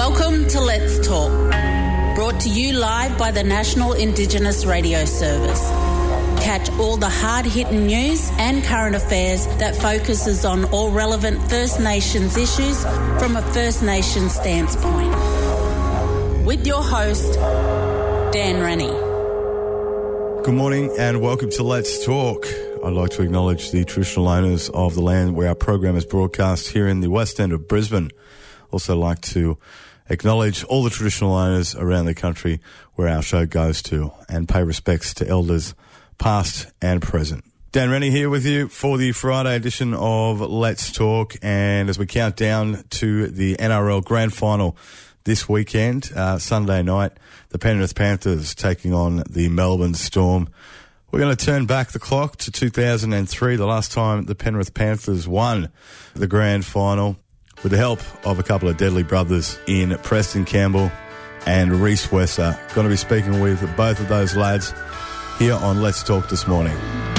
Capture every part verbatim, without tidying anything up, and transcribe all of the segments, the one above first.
Welcome to Let's Talk, brought to you live by the National Indigenous Radio Service. Catch all the hard-hitting news and current affairs that focuses on all relevant First Nations issues from a First Nations standpoint. With your host, Dan Rennie. Good morning and welcome to Let's Talk. I'd like to acknowledge the traditional owners of the land where our program is broadcast here in the West End of Brisbane. Also like to acknowledge all the traditional owners around the country where our show goes to and pay respects to elders past and present. Dan Rennie here with you for the Friday edition of Let's Talk, and as we count down to the N R L Grand Final this weekend, uh, Sunday night, the Penrith Panthers taking on the Melbourne Storm. We're going to turn back the clock to two thousand three, the last time the Penrith Panthers won the Grand Final, with the help of a couple of deadly brothers in Preston Campbell and Reece Wesser. Going to be speaking with both of those lads here on Let's Talk this morning.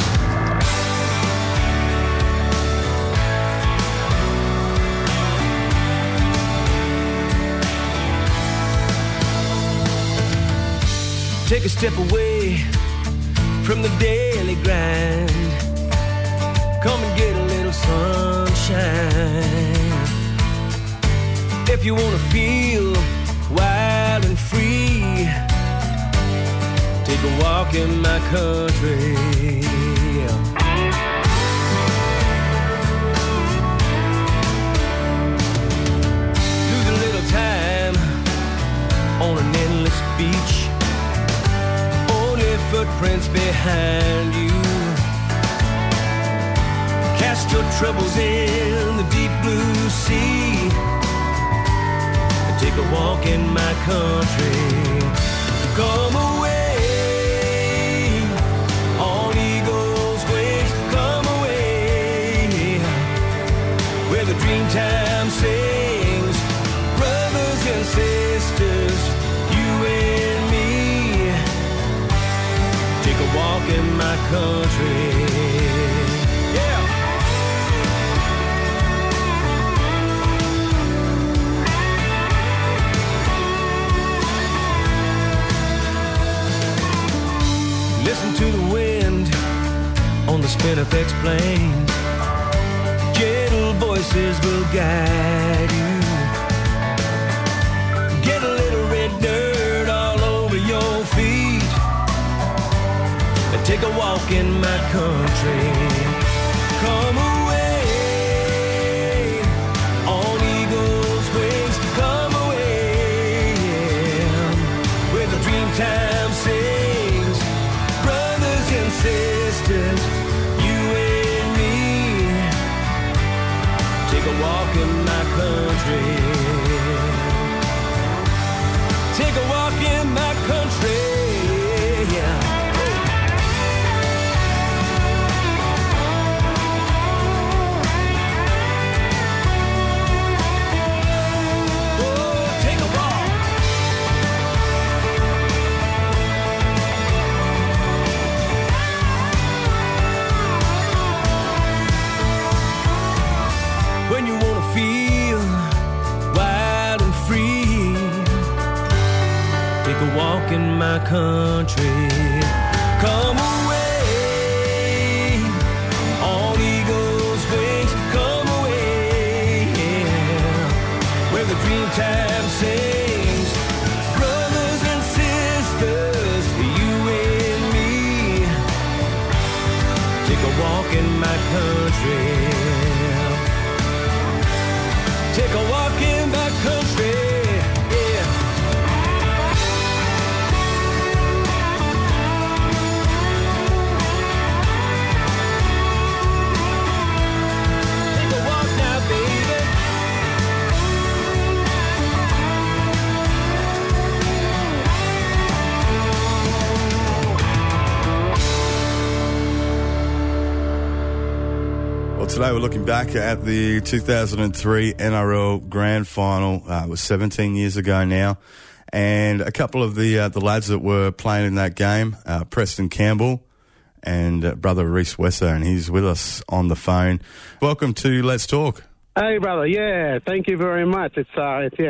Take a step away from the daily grind. Come and get a little sunshine. If you want to feel wild and free, take a walk in my country. Lose a little time on an endless beach. Only footprints behind you. Cast your troubles in the deep blue sea. Take a walk in my country. Come away on eagle's wings. Come away where the dreamtime sings. Brothers and sisters, you and me. Take a walk in my country. Listen to the wind on the Spinifex plains. Gentle voices will guide you. Get a little red dirt all over your feet and take a walk in my country. Come away on eagle's wings. Come away, yeah, where the dreamtime sings. Sisters, you and me, take a walk in my country. Take a walk in my country, yeah. Walk in my country. Come away on eagle's wings. Come away, yeah, where the dreamtime sings. Brothers and sisters, you and me. Take a walk in my country. Take a walk in my country. Today we're looking back at the two thousand three N R L Grand Final. Uh, it was seventeen years ago now. And a couple of the uh, the lads that were playing in that game, uh, Preston Campbell and uh, brother Reece Wesser, and he's with us on the phone. Welcome to Let's Talk. Hey, brother. Yeah, thank you very much. It's, uh, it's yeah,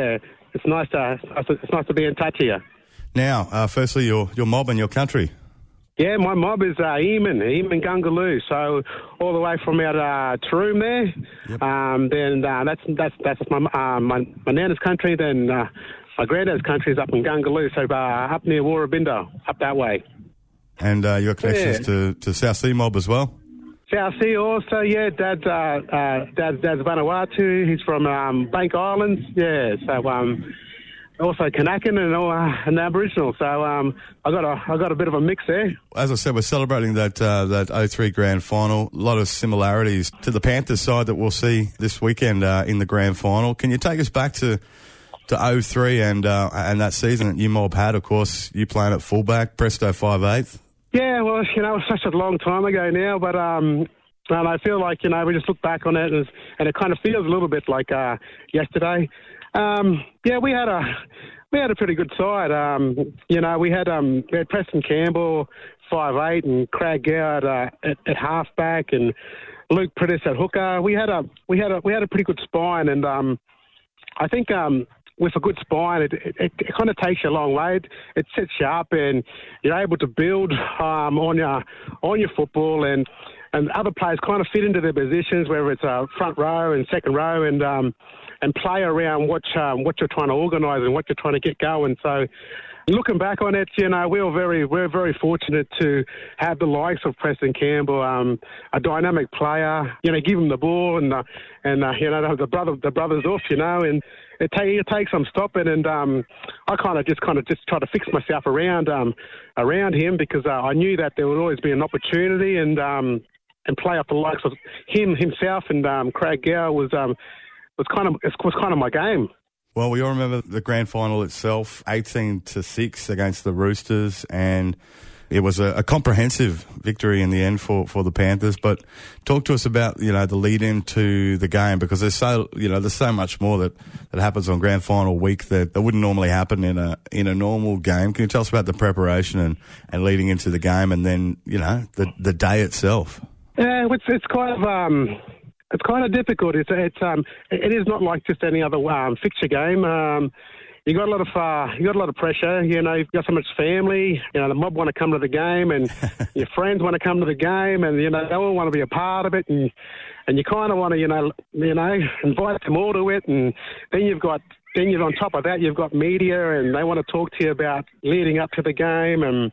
it's nice to it's nice to be in touch here. Now, uh, firstly, your your mob and your country. Yeah, my mob is uh, Eamon, Eamon Gungaloo. So all the way from out uh, Taroom there. Yep. Um, then uh, that's that's that's my uh, my, my nana's country. Then uh, my granddad's country is up in Gungaloo, so uh, up near Warrabinda, up that way. And uh, your connections yeah. to, to South Sea mob as well. South Sea also, yeah. Dad's uh, uh, Dad's Dad's Vanuatu. He's from um, Bank Islands. Yeah, so um. Also Kanakan and, uh, and Aboriginal, so um, I got a I got a bit of a mix there. As I said, we're celebrating that uh, that oh three grand final. A lot of similarities to the Panthers side that we'll see this weekend uh, in the grand final. Can you take us back to to oh three and uh, and that season that you mob had? Of course, you playing at fullback, Presto five eighth. Yeah, well, you know, it was such a long time ago now, but um, and I feel like you know we just look back on it and, and it kind of feels a little bit like uh, yesterday. Um, yeah, we had a we had a pretty good side. Um, you know, we had um, we had Preston Campbell five eight and Craig Goward uh, at, at halfback and Luke Prittis at hooker. We had a we had a we had a pretty good spine, and um, I think um, with a good spine, it, it, it, it kind of takes you a long way. It, it sets you up, and you're able to build um, on your on your football, and and other players kind of fit into their positions, whether it's a front row and second row, and um, and play around what um, what you're trying to organise and what you're trying to get going. So, looking back on it, you know, we were very we're very fortunate to have the likes of Preston Campbell, um, a dynamic player. You know, give him the ball and uh, and uh, you know the brother the brothers off, you know, and it, take, it takes some stopping. And um, I kind of just kind of just try to fix myself around um, around him because uh, I knew that there would always be an opportunity and um, and play off the likes of him himself and um, Craig Gower was. Um, was kind of it was kind of my game. Well, we all remember the grand final itself, eighteen to six against the Roosters, and it was a, a comprehensive victory in the end for, for the Panthers. But talk to us about you know the lead into the game because there's so you know there's so much more that, that happens on grand final week that, that wouldn't normally happen in a in a normal game. Can you tell us about the preparation and, and leading into the game, and then you know the the day itself? Yeah, it's it's kind of. Um It's kind of difficult. It's it's um it is not like just any other um, fixture game. Um, you got a lot of uh, you got a lot of pressure. You know, you've got so much family. You know, the mob want to come to the game, and your friends want to come to the game, and you know they all want to be a part of it, and and you kind of want to you know you know invite them all to it, and then you've got then you've on top of that you've got media, and they want to talk to you about leading up to the game, and.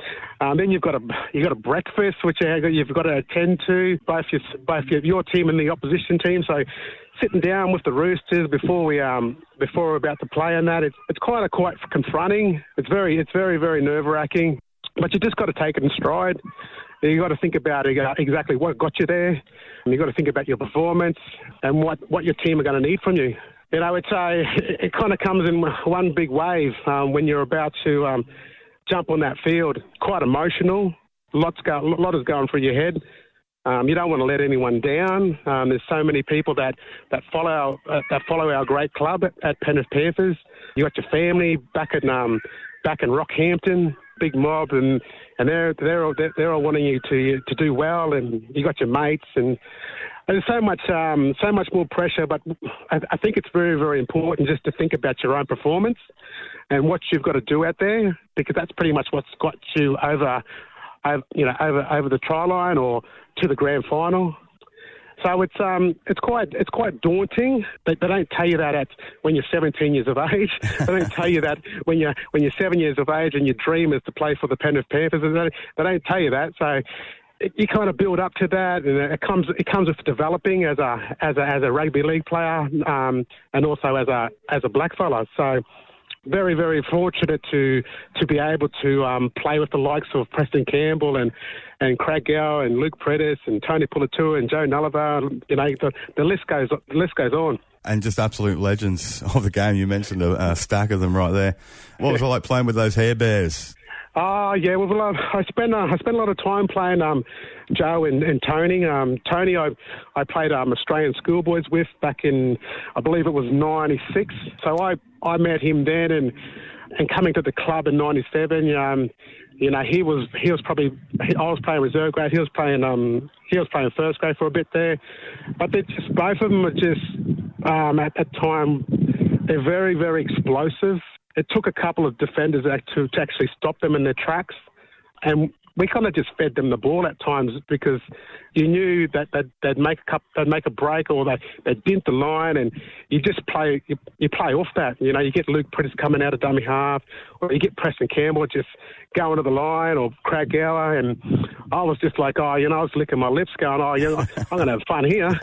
Um, then you've got a you've got a breakfast which you've got to attend to both your both your, your team and the opposition team. So sitting down with the Roosters before we um before we're about to play and that it's it's kind of quite confronting. It's very it's very very nerve wracking, but you just got to take it in stride. You got to think about exactly what got you there, and you got to think about your performance and what, what your team are going to need from you. You know, it's a it kind of comes in one big wave um, when you're about to. Um, jump on that field. Quite emotional. Lots go, a lot is going through your head. Um, you don't want to let anyone down. Um, there's so many people that, that follow our, uh, that follow our great club at, at Penrith Panthers. You got your family back in um, back in Rockhampton, big mob, and, and they're they're all, they're all wanting you to to do well. And you got your mates, and there's so much um, so much more pressure. But I, I think it's very very important just to think about your own performance and what you've got to do out there, because that's pretty much what's got you over, over you know, over over the try line or to the grand final. So it's um it's quite it's quite daunting. They, they don't tell you that at when you're seventeen years of age. They don't tell you that when you're when you're seven years of age and your dream is to play for the Penrith Panthers. They don't, they don't tell you that. So it, you kind of build up to that, and it comes it comes with developing as a as a as a rugby league player, um, and also as a as a blackfella. So. Very, very fortunate to to be able to um, play with the likes of Preston Campbell and, and Craig Gower and Luke Prittis and Tony Puletua and Joe Nullivar. You know, the, the list goes the list goes on. And just absolute legends of the game. You mentioned a, a stack of them right there. What was it like playing with those Hair Bears? Oh, yeah, well, I spent uh, I spent a lot of time playing um, Joe and, and Tony. Um, Tony, I I played um, Australian schoolboys with back in, I believe it was ninety-six. So I, I met him then, and and coming to the club in ninety-seven. Um, you know, he was he was probably I was playing reserve grade. He was playing um he was playing first grade for a bit there, but they just both of them were just um, at that time. They're very, very explosive. It took a couple of defenders to, to actually stop them in their tracks. And we kind of just fed them the ball at times because you knew that they'd, they'd make a cup, they'd make a break, or they they'd dint the line, and you just play you, you play off that. You know, you get Luke Prittis coming out of dummy half, or you get Preston Campbell just going to the line, or Craig Gower, and I was just like, oh, you know, I was licking my lips, going, oh, you know, I'm going to have fun here.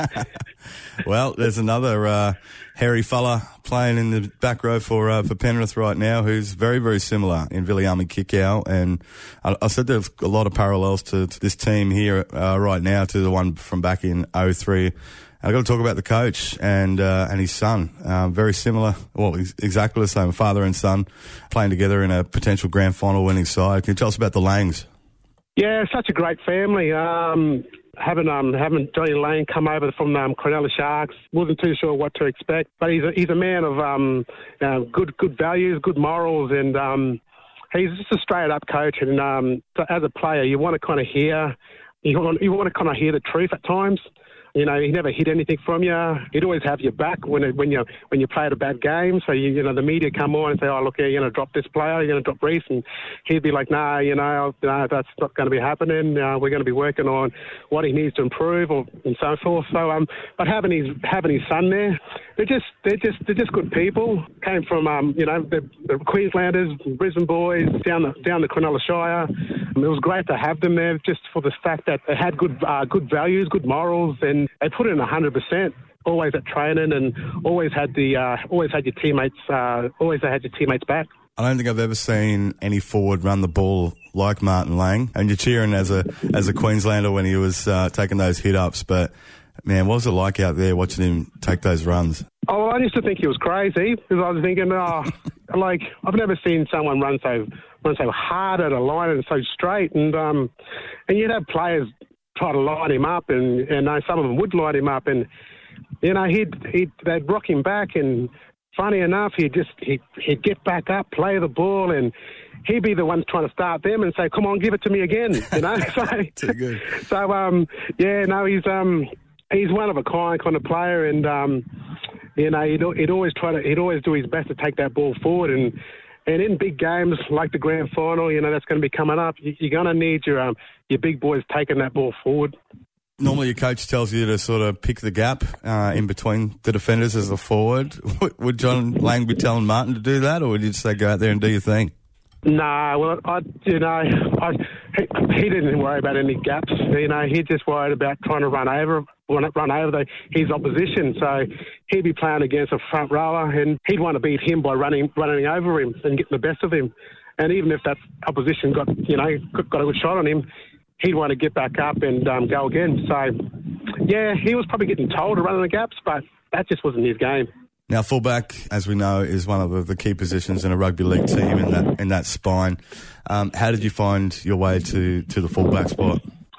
Well, there's another uh, hairy fella playing in the back row for uh, for Penrith right now, who's very, very similar in Viliami Kikau. And I, I said there's a lot of parallels to, to this team here uh, right now to the one from back in oh three. I've got to talk about the coach and uh, and his son. Um, very similar, well, exactly the same, father and son playing together in a potential grand final winning side. Can you tell us about the Langs? Yeah, such a great family. Um, having um, having Johnny Lang come over from um, Cronulla Sharks, wasn't too sure what to expect, but he's a, he's a man of um, uh, good good values, good morals, and um, he's just a straight up coach. And um, so as a player, you want to kind of hear, you want you want to kind of hear the truth at times. You know, he never hid anything from you. He'd always have your back when it, when you when you played a bad game. So you, you know, the media come on and say, "Oh, look, you're going to drop this player. You're going to drop Reece," and he'd be like, "Nah, you know, no, that's not going to be happening. Uh, we're going to be working on what he needs to improve, or and so forth." So, um, but having his having his son there, they're just they're just they're just good people. Came from um, you know, the, the Queenslanders, Brisbane boys, down the down the Cronulla Shire. Um, it was great to have them there, just for the fact that they had good uh, good values, good morals, and they put in a hundred percent. Always at training, and always had the uh, always had your teammates. Uh, always had your teammates back. I don't think I've ever seen any forward run the ball like Martin Lang. And you're cheering as a as a Queenslander when he was uh, taking those hit ups. But man, what was it like out there watching him take those runs? Oh, I used to think he was crazy because I was thinking, oh, like I've never seen someone run so run so hard at a line and so straight. And um, and you'd have players try to line him up, and and uh, some of them would line him up, and you know he'd he'd they'd rock him back, and funny enough, he'd just he'd, he'd get back up, play the ball, and he'd be the one trying to start them and say, "Come on, give it to me again," you know. so, Too good. so um, yeah, no, he's um, he's one of a kind kind of player, and um, you know, he'd, he'd always try to he'd always do his best to take that ball forward, and and in big games like the grand final, you know, that's going to be coming up. You, you're going to need your um, your big boys taking that ball forward. Normally your coach tells you to sort of pick the gap uh, in between the defenders as a forward. Would John Lang be telling Martin to do that, or would you just say go out there and do your thing? Nah, well, I, you know, I, he, he didn't worry about any gaps. You know, he just worried about trying to run over, run over the, his opposition. So he'd be playing against a front rower, and he'd want to beat him by running, running over him and getting the best of him. And even if that opposition got, you know, got a good shot on him, he'd want to get back up and um, go again. So, yeah, he was probably getting told to run in the gaps, but that just wasn't his game. Now, fullback, as we know, is one of the, the key positions in a rugby league team in that in that spine. Um, how did you find your way to, to the fullback spot?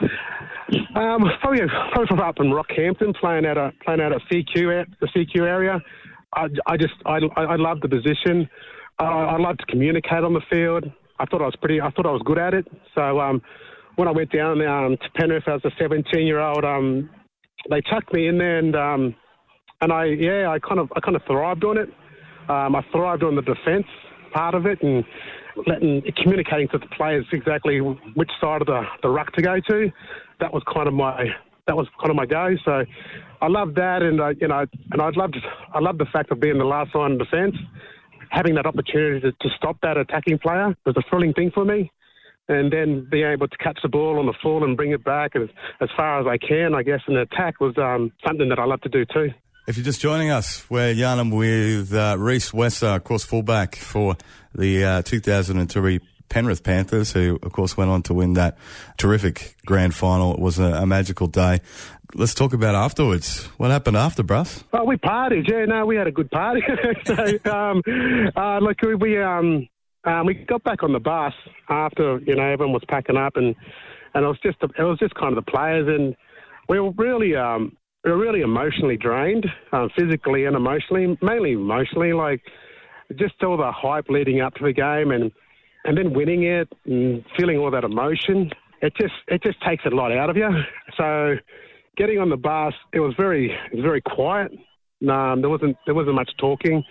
Um, probably, probably from up in Rockhampton, playing at a playing at a C Q the C Q area. I, I just I, I loved the position. Uh, I loved to communicate on the field. I thought I was pretty. I thought I was good at it. So um, when I went down um, to Penrith as a seventeen-year-old, um, they chucked me in there, and um, and I yeah I kind of I kind of thrived on it. Um, I thrived on the defence part of it, and letting communicating to the players exactly which side of the, the ruck to go to. That was kind of my that was kind of my go. So I loved that, and uh, you know, and I loved I loved the fact of being the last line of defence. Having that opportunity to, to stop that attacking player was a thrilling thing for me. And then being able to catch the ball on the full and bring it back as, as far as I can, I guess, in the attack was um, something that I love to do too. If you're just joining us, we're yarning with uh, Reece Wesser, of course, fullback for the uh, two thousand three Penrith Panthers, who, of course, went on to win that terrific grand final. It was a, a magical day. Let's talk about afterwards. What happened after, bruss? Oh, we partied. Yeah, no, we had a good party. so, um, uh, look, we, we um, um, we got back on the bus after, you know, everyone was packing up, and, and it was just it was just kind of the players, and we were really um, we were really emotionally drained, uh, physically and emotionally, mainly emotionally. Like just all the hype leading up to the game, and and then winning it and feeling all that emotion. It just it just takes a lot out of you. So. Getting on the bus, it was very, it was very quiet. Um, there wasn't, there wasn't much talking.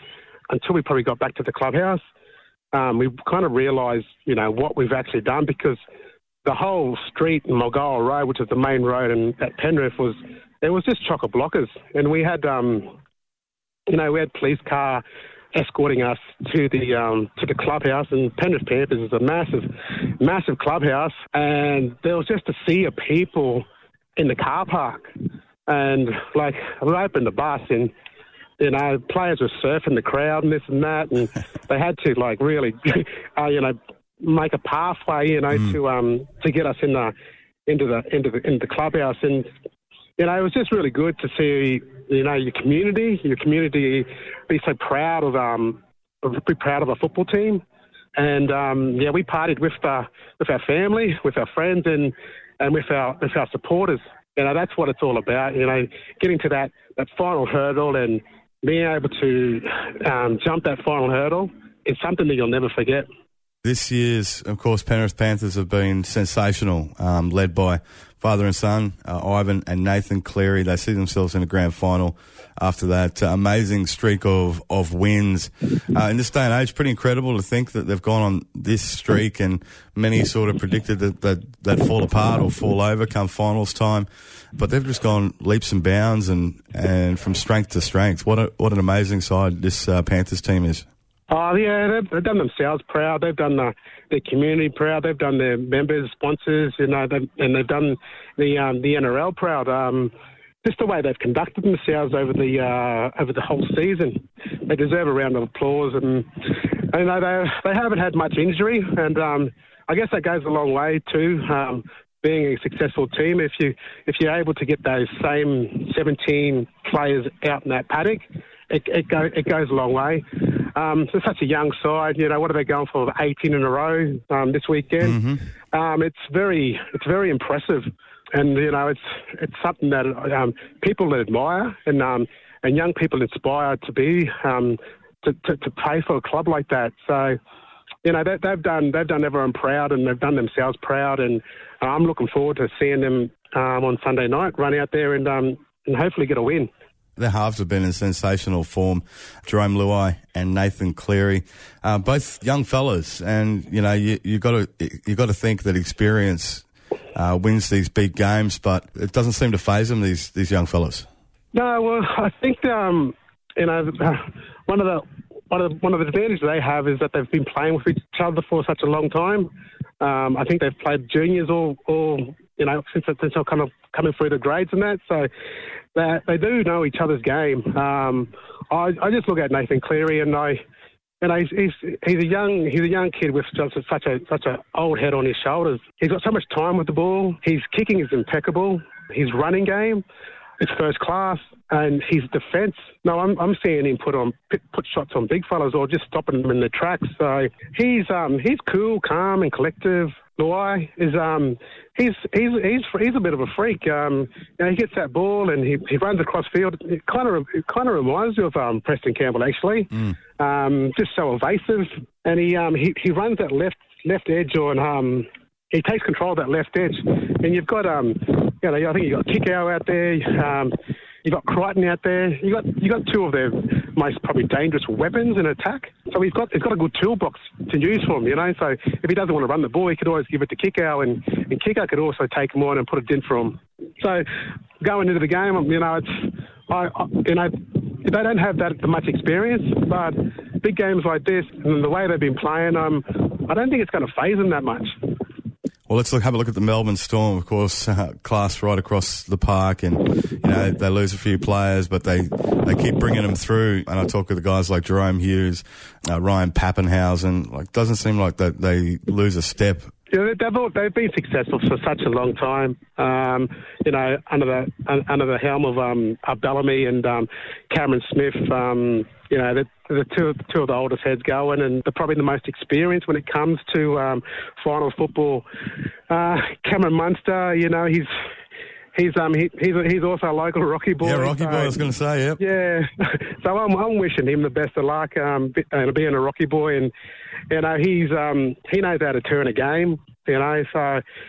until we probably got back to the clubhouse, um, we kind of realised, you know, what we've actually done, because the whole street in Mulgoa Road, which is the main road in, at Penrith, was it was just chock-a-blockers. And we had, um, you know, we had police car escorting us to the um, to the clubhouse, and Penrith Panthers is a massive, massive clubhouse, and there was just a sea of people in the car park, and like we opened the bus, and you know players were surfing the crowd and this and that, and they had to like really, uh, you know, make a pathway, you know, mm. to um to get us in the into the into the into the clubhouse, and you know it was just really good to see, you know, your community, your community be so proud of um, be proud of a football team, and um, yeah, we partied with the with our family, with our friends, and and with our with our supporters. You know, that's what it's all about. You know, getting to that that final hurdle and being able to um, jump that final hurdle is something that you'll never forget. This year's, of course, Penrith Panthers have been sensational, um, led by father and son, uh, Ivan and Nathan Cleary. They see themselves in a grand final after that uh, amazing streak of, of wins. Uh, in this day and age, pretty incredible to think that they've gone on this streak, and many sort of predicted that that that fall apart or fall over come finals time. But they've just gone leaps and bounds and, and from strength to strength. What a, what an amazing side this uh, Panthers team is. Oh, yeah, they've, they've done themselves proud. They've done the, their community proud. They've done their members, sponsors, you know, they've, and they've done the um, the N R L proud. Um, just the way they've conducted themselves over the uh, over the whole season. They deserve a round of applause. And, you know, they, they haven't had much injury, and um, I guess that goes a long way too, um, being a successful team. If, you, if you're able to get those same seventeen players out in that paddock, it, it, go, it goes a long way. Um, so such a young side, you know, what are they going for? eighteen in a row um, this weekend. Mm-hmm. Um, it's very, it's very impressive, and you know, it's it's something that um, people admire, and um, and young people inspire to be um, to, to to play for a club like that. So, you know, they, they've done they've done everyone proud, and they've done themselves proud, and uh, I'm looking forward to seeing them um, on Sunday night run out there and um, and hopefully get a win. Their halves have been in sensational form. Jerome Luai and Nathan Cleary, uh, both young fellas, and you know you you got to you got to think that experience uh, wins these big games, but it doesn't seem to faze them. These these young fellas. No, well, I think um, you know one of the one of the, one of the advantages they have is that they've been playing with each other for such a long time. Um, I think they've played juniors all all you know since since they're kind of coming through the grades and that, so. They, they do know each other's game. Um, I, I just look at Nathan Cleary, and I, you know, he's, he's he's a young he's a young kid with just such a such a old head on his shoulders. He's got so much time with the ball. His kicking is impeccable. His running game is first class, and his defence. No, I'm I'm seeing him put on put shots on big fellas or just stopping them in their tracks. So he's um he's cool, calm, and collective. Luai is um he's he's he's he's a bit of a freak. Um, you know, he gets that ball and he, he runs across field. It kind of it kind of reminds you of um, Preston Campbell actually. Mm. Um, just so evasive, and he um he, he runs that left left edge on um he takes control of that left edge, and you've got um you know I think you have got Kikau out there. Um, you got Crichton out there. You got you got two of their most probably dangerous weapons in attack. So he's got he's got a good toolbox to use for him, you know. So if he doesn't want to run the ball, he could always give it to Kikau, and, and Kikau could also take him on and put it in for him. So going into the game, you know, it's I, I you know they don't have that much experience, but big games like this and the way they've been playing, um, I don't think it's going to faze them that much. Well, let's look, have a look at the Melbourne Storm, of course, uh, class right across the park, and, you know, they lose a few players, but they, they keep bringing them through. And I talk with the guys like Jerome Hughes, uh, Ryan Pappenhausen. Like, doesn't seem like that they lose a step. Yeah, they've all, they've been successful for such a long time. Um, you know, under the under the helm of um, Bellamy and um, Cameron Smith. Um, you know, they're, they're two, two of the oldest heads going, and they're probably the most experienced when it comes to um, final football. Uh, Cameron Munster, you know, he's. He's um he, he's he's also a local Rocky boy. Yeah, Rocky so, boy. I was going to say, yep. Yeah, so I'm I'm wishing him the best of luck. Um, being a Rocky boy, and you know he's um he knows how to turn a game. You know, so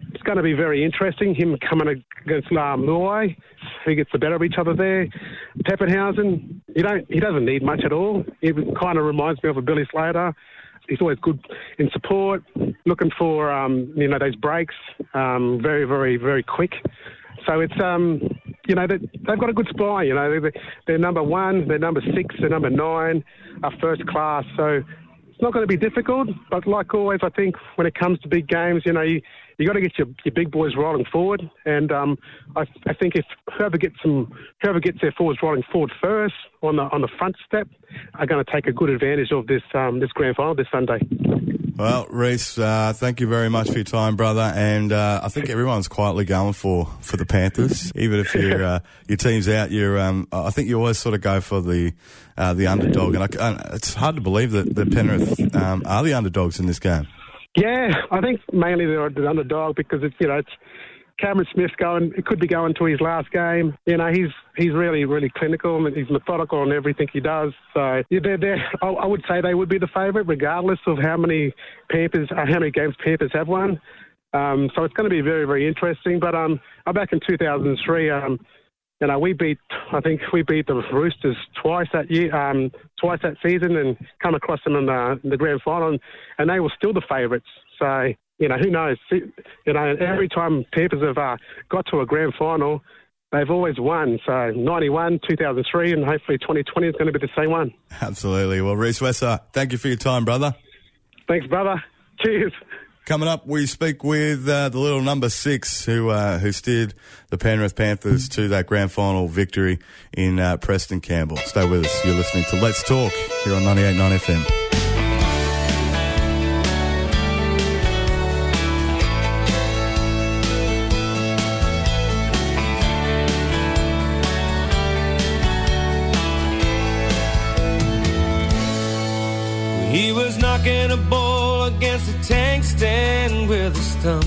it's going to be very interesting, him coming against uh, Moorway. Who gets the better of each other there? Peppenhausen, you don't, he doesn't need much at all. It kind of reminds me of a Billy Slater. He's always good in support, looking for, um, you know, those breaks, um, very, very, very quick. So it's, um, you know, they, they've got a good spy. You know, they're, they're number one, they're number six, they're number nine, are first class. So it's not going to be difficult. But like always, I think when it comes to big games, you know, you you got to get your, your big boys rolling forward. And um, I, I think if whoever gets some, whoever gets their forwards rolling forward first on the on the front step are going to take a good advantage of this um, this grand final this Sunday. Well, Reece, uh, thank you very much for your time, brother. And uh, I think everyone's quietly going for, for the Panthers, even if your uh, your team's out. You're, um, I think you always sort of go for the uh, the underdog, and I, uh, it's hard to believe that the Penrith um, are the underdogs in this game. Yeah, I think mainly they're the underdog because it's you know it's Cameron Smith's going. It could be going to his last game. You know, he's he's really really clinical and he's methodical in everything he does. So yeah, they're, they're, I, I would say they would be the favourite, regardless of how many Panthers, uh, how many games Panthers have won. Um, so it's going to be very very interesting. But um, back in two thousand three, um, you know, we beat I think we beat the Roosters twice that year, um, twice that season, and come across them in the, in the grand final, and, and they were still the favourites. So. You know, who knows? You know, every time Panthers have uh, got to a grand final, they've always won. So ninety-one, two thousand three, and hopefully twenty twenty is going to be the same one. Absolutely. Well, Reece Wesser, thank you for your time, brother. Thanks, brother. Cheers. Coming up, we speak with uh, the little number six who uh, who steered the Penrith Panthers to that grand final victory in uh, Preston Campbell. Stay with us. You're listening to Let's Talk here on ninety-eight point nine F M. He was knocking a ball against a tank stand with a stump.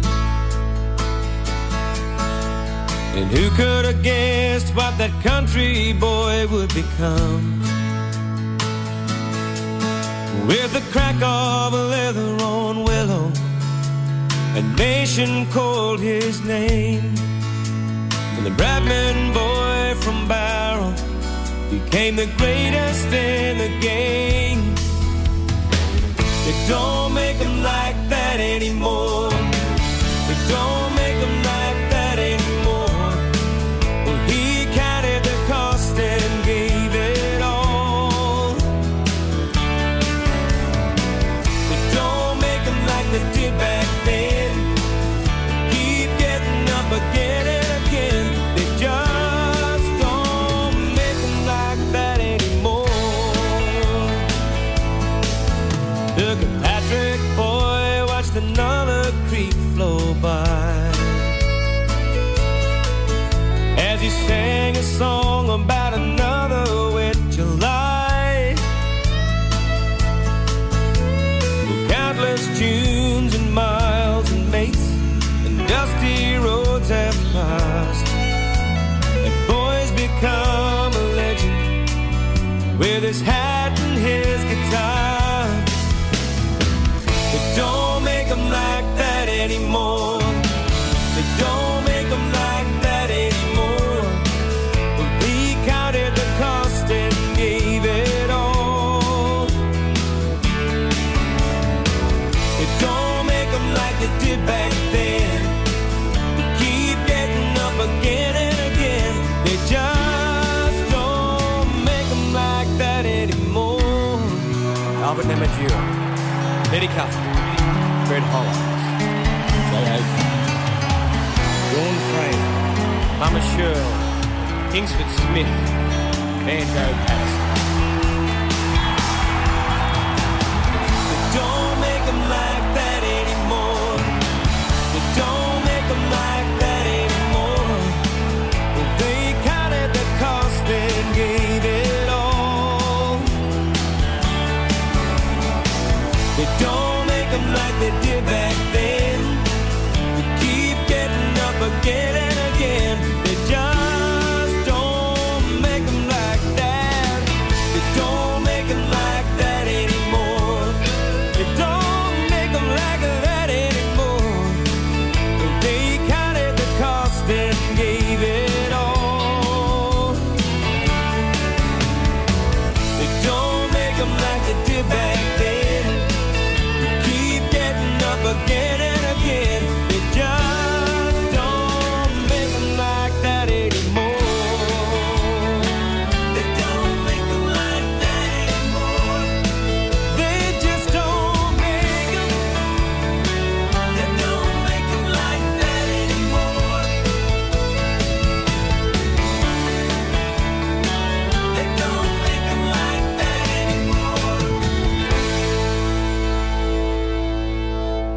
And who could have guessed what that country boy would become? With the crack of a leather on willow, a nation called his name. And the Bradman boy from Barrow became the greatest in the game. They don't make them like that anymore. They don't make them like that anymore. Well, he counted the cost and gave it all. They don't make them like they did back then. Keep getting up again and again. They just don't make them like that anymore. Look at Patrick, boy, watch the Nulla Creek flow by. As he sang a song about another wet July. With countless tunes and miles and mates and dusty roads have passed. And boys become a legend with his hat and his guitar. They don't make them like that anymore. They don't make them like that anymore. Well, he counted the cost and gave it all. They don't make them like they did back then. They keep getting up again and again. They just don't make them like that anymore. Albert Nemajira, Eddie Cuff, Fred Holland, Jay Oakley, Dawn Fraser, Mama Shirl, Kingsford Smith, Banjo Patterson. They don't make them like that anymore. They don't make them like that anymore. Well, they counted the cost and gave it all. They don't make them like they did back then. They keep getting up again and again. They just don't make them like that. They don't make them like that anymore. They don't make them like that anymore.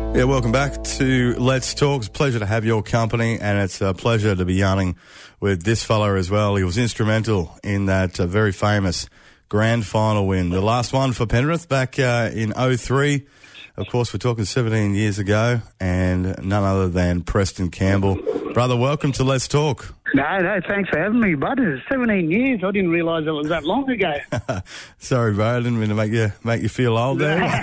Yeah, welcome back to Let's Talk. It's a pleasure to have your company, and it's a pleasure to be yarning with this fella as well. He was instrumental in that uh, very famous grand final win, the last one for Penrith back uh, in oh three. Of course, we're talking seventeen years ago, and none other than Preston Campbell. Brother, welcome to Let's Talk. No, no, thanks for having me, bud. It's seventeen years. I didn't realise it was that long ago. Sorry, bro. I didn't mean to make you make you feel old there.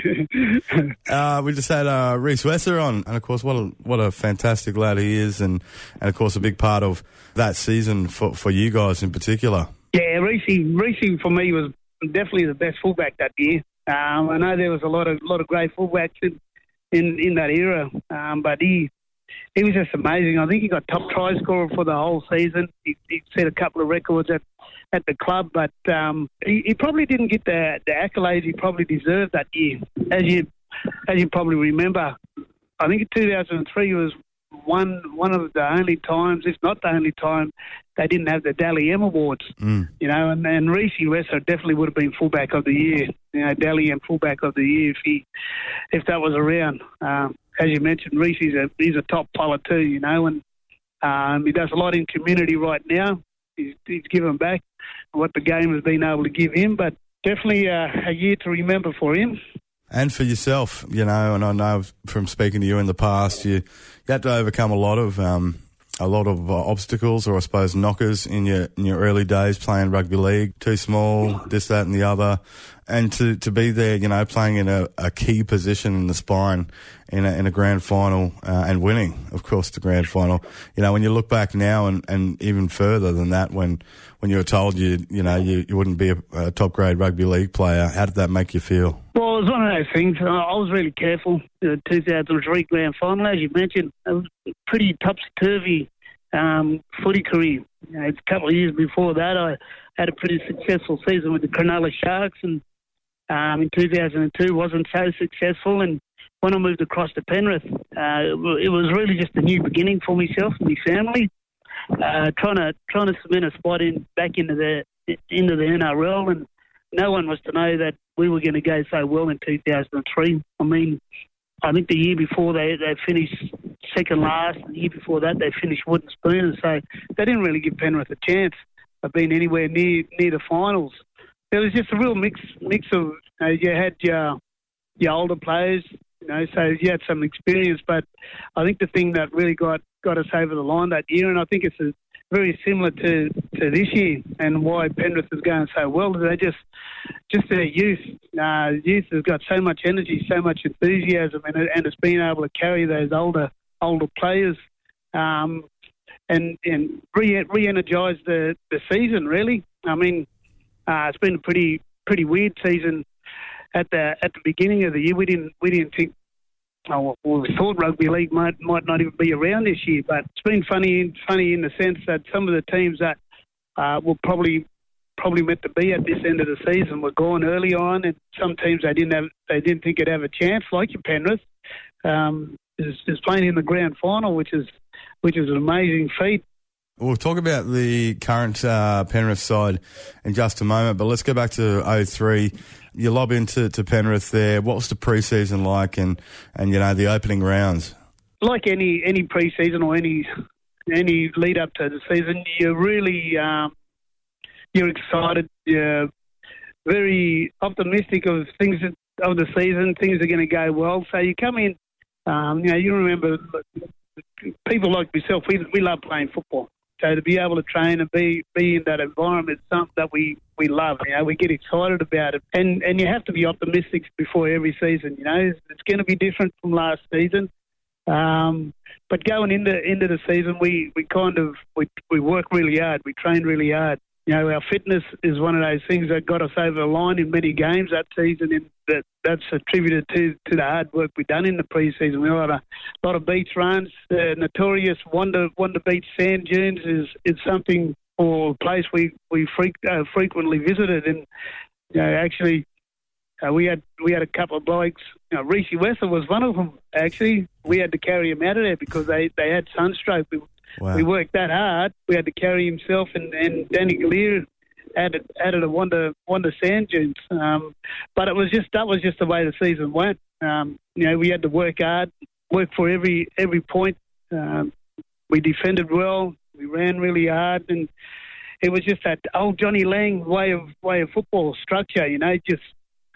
uh, we just had uh, Rhys Wesser on, and of course, what a what a fantastic lad he is, and, and of course, a big part of that season for for you guys in particular. Yeah, Rhys, Rhys for me was definitely the best fullback that year. Um, I know there was a lot of lot of great fullbacks in in, in that era, um, but he. He was just amazing. I think he got top try scorer for the whole season. He, he set a couple of records at, at the club, but um, he, he probably didn't get the, the accolades he probably deserved that year. As you as you probably remember, I think in two thousand three was one one of the only times, if not the only time, they didn't have the Dally M Awards. Mm. You know, and, and Rhys Wesser definitely would have been fullback of the year. You know, Dally M fullback of the year if he if that was around. Um, As you mentioned, Rhys is a he's a top fella too, you know, and um, he does a lot in community right now. He's, he's given back what the game has been able to give him, but definitely uh, a year to remember for him. And for yourself, you know, and I know from speaking to you in the past, you, you had to overcome a lot of um, a lot of uh, obstacles, or I suppose knockers in your in your early days playing rugby league. Too small, this, that, and the other. And to, to be there, you know, playing in a, a key position in the spine in a, in a grand final uh, and winning, of course, the grand final. You know, when you look back now and, and even further than that, when when you were told you you know you, you wouldn't be a, a top grade rugby league player, how did that make you feel? Well, it was one of those things. I was really careful. The two thousand three grand final, as you mentioned, it was a pretty topsy-turvy um, footy career. You know, a couple of years before that, I had a pretty successful season with the Cronulla Sharks, and Um, in two thousand two, wasn't so successful, and when I moved across to Penrith, uh, it was really just a new beginning for myself and my family. Uh, trying to trying to cement a spot in back into the into the N R L, and no one was to know that we were going to go so well in two thousand three. I mean, I think the year before they they finished second last, and the year before that they finished wooden spoons, so they didn't really give Penrith a chance of being anywhere near near the finals. It was just a real mix mix of, you know, you had your, your older players, you know, so you had some experience, but I think the thing that really got, got us over the line that year, and I think it's a, very similar to, to this year and why Penrith is going so well, is they just, just their youth. Uh, youth has got so much energy, so much enthusiasm, and, and it's been able to carry those older older players um, and, and re- re-energise the, the season, really. I mean, Uh, it's been a pretty pretty weird season at the at the beginning of the year. We didn't we didn't think oh, well, we thought rugby league might might not even be around this year, but it's been funny funny in the sense that some of the teams that uh, were probably probably meant to be at this end of the season were gone early on, and some teams they didn't have they didn't think they'd have a chance, like your Penrith um, is, is playing in the grand final, which is which is an amazing feat. We'll talk about the current uh, Penrith side in just a moment, but let's go back to oh three. You lob into to Penrith there. What was the pre-season like, and, and you know, the opening rounds? Like any any pre-season or any any lead up to the season, you're really um, you're excited. You're very optimistic of things of the season. Things are going to go well. So you come in. Um, you know, you remember people like myself. We we love playing football. So to be able to train and be, be in that environment is something that we, we love. You know, we get excited about it. And and you have to be optimistic before every season, you know. It's, it's going to be different from last season. Um, but going into into the season, we, we kind of we, we work really hard. We train really hard. You know, our fitness is one of those things that got us over the line in many games that season, and that, that's attributed to, to the hard work we've done in the pre-season. We had a lot of beach runs. The notorious Wonder Wonder Beach sand dunes is, is something or a place we we freak, uh, frequently visited, and you know, actually uh, we had we had a couple of blokes. You know, Rhys Wesser was one of them. Actually, we had to carry him out of there because they, they had sunstroke. We, Wow. We worked that hard. We had to carry himself, and, and Danny Gallier added added a wonder wonder sand dunes. Um, but it was just that was just the way the season went. Um, you know, we had to work hard, work for every every point. Um, we defended well. We ran really hard, and it was just that old Johnny Lang way of way of football structure. You know, just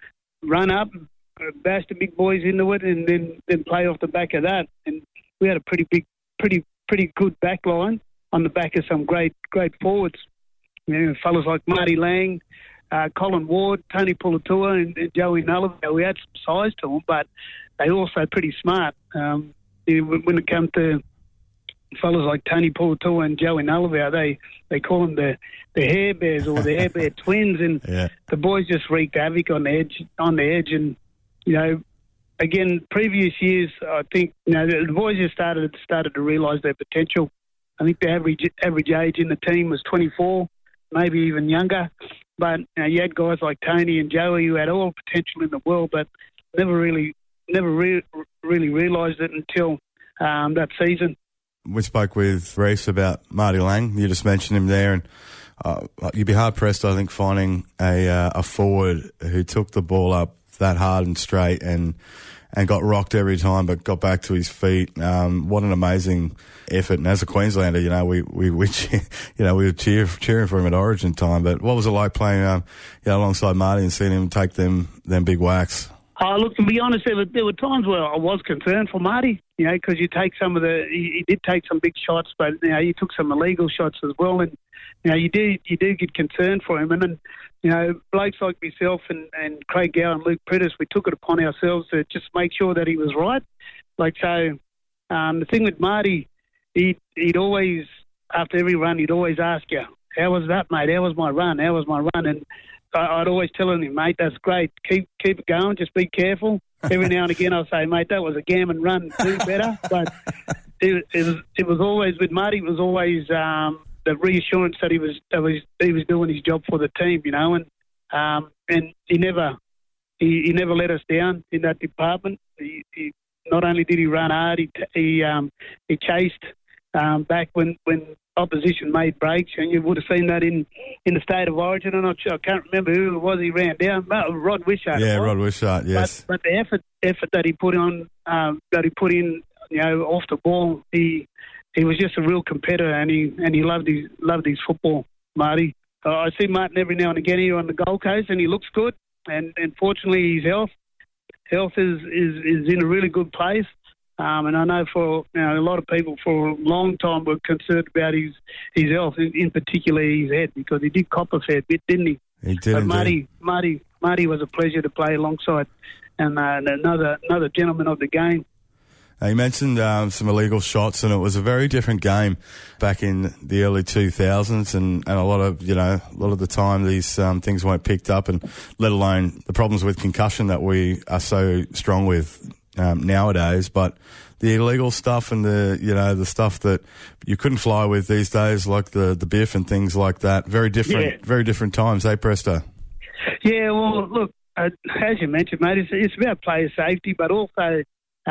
run up, bash the big boys into it, and then, then play off the back of that. And we had a pretty big, pretty pretty good back line on the back of some great great forwards. You know, fellas like Marty Lang, uh, Colin Ward, Tony Pulatua, and, and Joey Nulliver. We had some size to them, but they also pretty smart. Um, when it comes to fellas like Tony Pulatua and Joey Nulliver, they they call them the the Hair Bears or the Hair Bear Twins, and yeah. the boys just wreaked havoc on the edge on the edge. And you know, again, previous years, I think you know the boys just started started to realise their potential. I think the average average age in the team was twenty-four, maybe even younger. But you know, you had guys like Tony and Joey who had all the potential in the world, but never really never re- really realised it until um, that season. We spoke with Reese about Marty Lang. You just mentioned him there, and uh, you'd be hard pressed, I think, finding a uh, a forward who took the ball up that hard and straight and and got rocked every time, but got back to his feet. Um, what an amazing effort! And as a Queenslander, you know, we we, we cheer, you know we were cheer, cheering for him at Origin time. But what was it like playing, um, you know, alongside Marty and seeing him take them them big whacks? Oh, look, to be honest, there were, there were times where I was concerned for Marty, you know, because you take some of the, he, he did take some big shots, but, you know, he took some illegal shots as well, and, you know, you do you do get concerned for him. And then, you know, blokes like myself and, and Craig Gow and Luke Prittis, we took it upon ourselves to just make sure that he was right. Like, so, um, the thing with Marty, he'd, he'd always, after every run, he'd always ask you, how was that, mate? How was my run? How was my run? And I'd always tell him, mate, that's great. Keep keep it going. Just be careful. Every now and again, I'll say, mate, that was a gammon run. Do better. But it, it was it was always with Marty. It was always um, the reassurance that he was that was he was doing his job for the team, you know. And um, and he never he, he never let us down in that department. He, he not only did he run hard, he he um, he chased um, back when when. opposition made breaks, and you would have seen that in, in the state of origin. I'm not sure, I can't remember who it was he ran down. Oh, Rod Wishart. Yeah, Rod Wishart, yes. But, but the effort effort that he put on, um, that he put in, you know, off the ball, he he was just a real competitor, and he and he loved his loved his football, Marty. Uh, I see Martin every now and again here on the Gold Coast, and he looks good. And, and fortunately, his health health is, is, is in a really good place. Um, and I know for you know, a lot of people for a long time were concerned about his his health, in, in particular his head, because he did cop a fair bit, didn't he? He did. But Marty, Marty, Marty was a pleasure to play alongside, and uh, another another gentleman of the game. Uh, you mentioned um, some illegal shots, and it was a very different game back in the early two thousands, and, and a lot of you know a lot of the time these um, things weren't picked up, and let alone the problems with concussion that we are so strong with um, nowadays. But the illegal stuff and the you know the stuff that you couldn't fly with these days, like the the biff and things like that, very different, yeah. very different times, eh, Presto? Yeah, well, look, uh, as you mentioned, mate, it's, it's about player safety, but also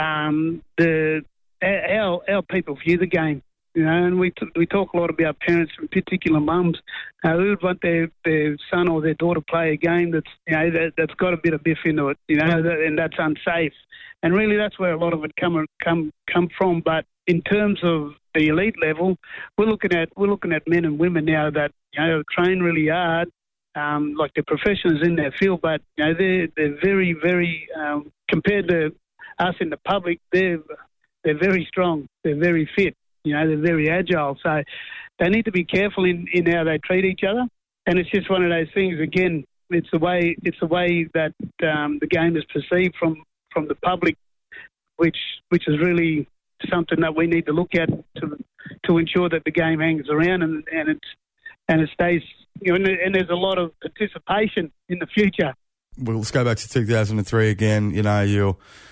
um, the our our people view the game. You know, and we t- we talk a lot about parents, in particular mums, uh, who would want their, their son or their daughter play a game that's you know that, that's got a bit of biff into it, you know, that, and that's unsafe. And really, that's where a lot of it come come come from. But in terms of the elite level, we're looking at we're looking at men and women now that you know train really hard, um, like they're professionals in their field, but you know they're they're very very um, compared to us in the public, they're they're very strong, they're very fit. You know, they're very agile, so they need to be careful in, in how they treat each other. And it's just one of those things. Again, it's the way it's the way that um, the game is perceived from, from the public, which which is really something that we need to look at to to ensure that the game hangs around and and it's and it stays. You know, and, and there's a lot of participation in the future. Well, let's go back to two thousand three again. You know, you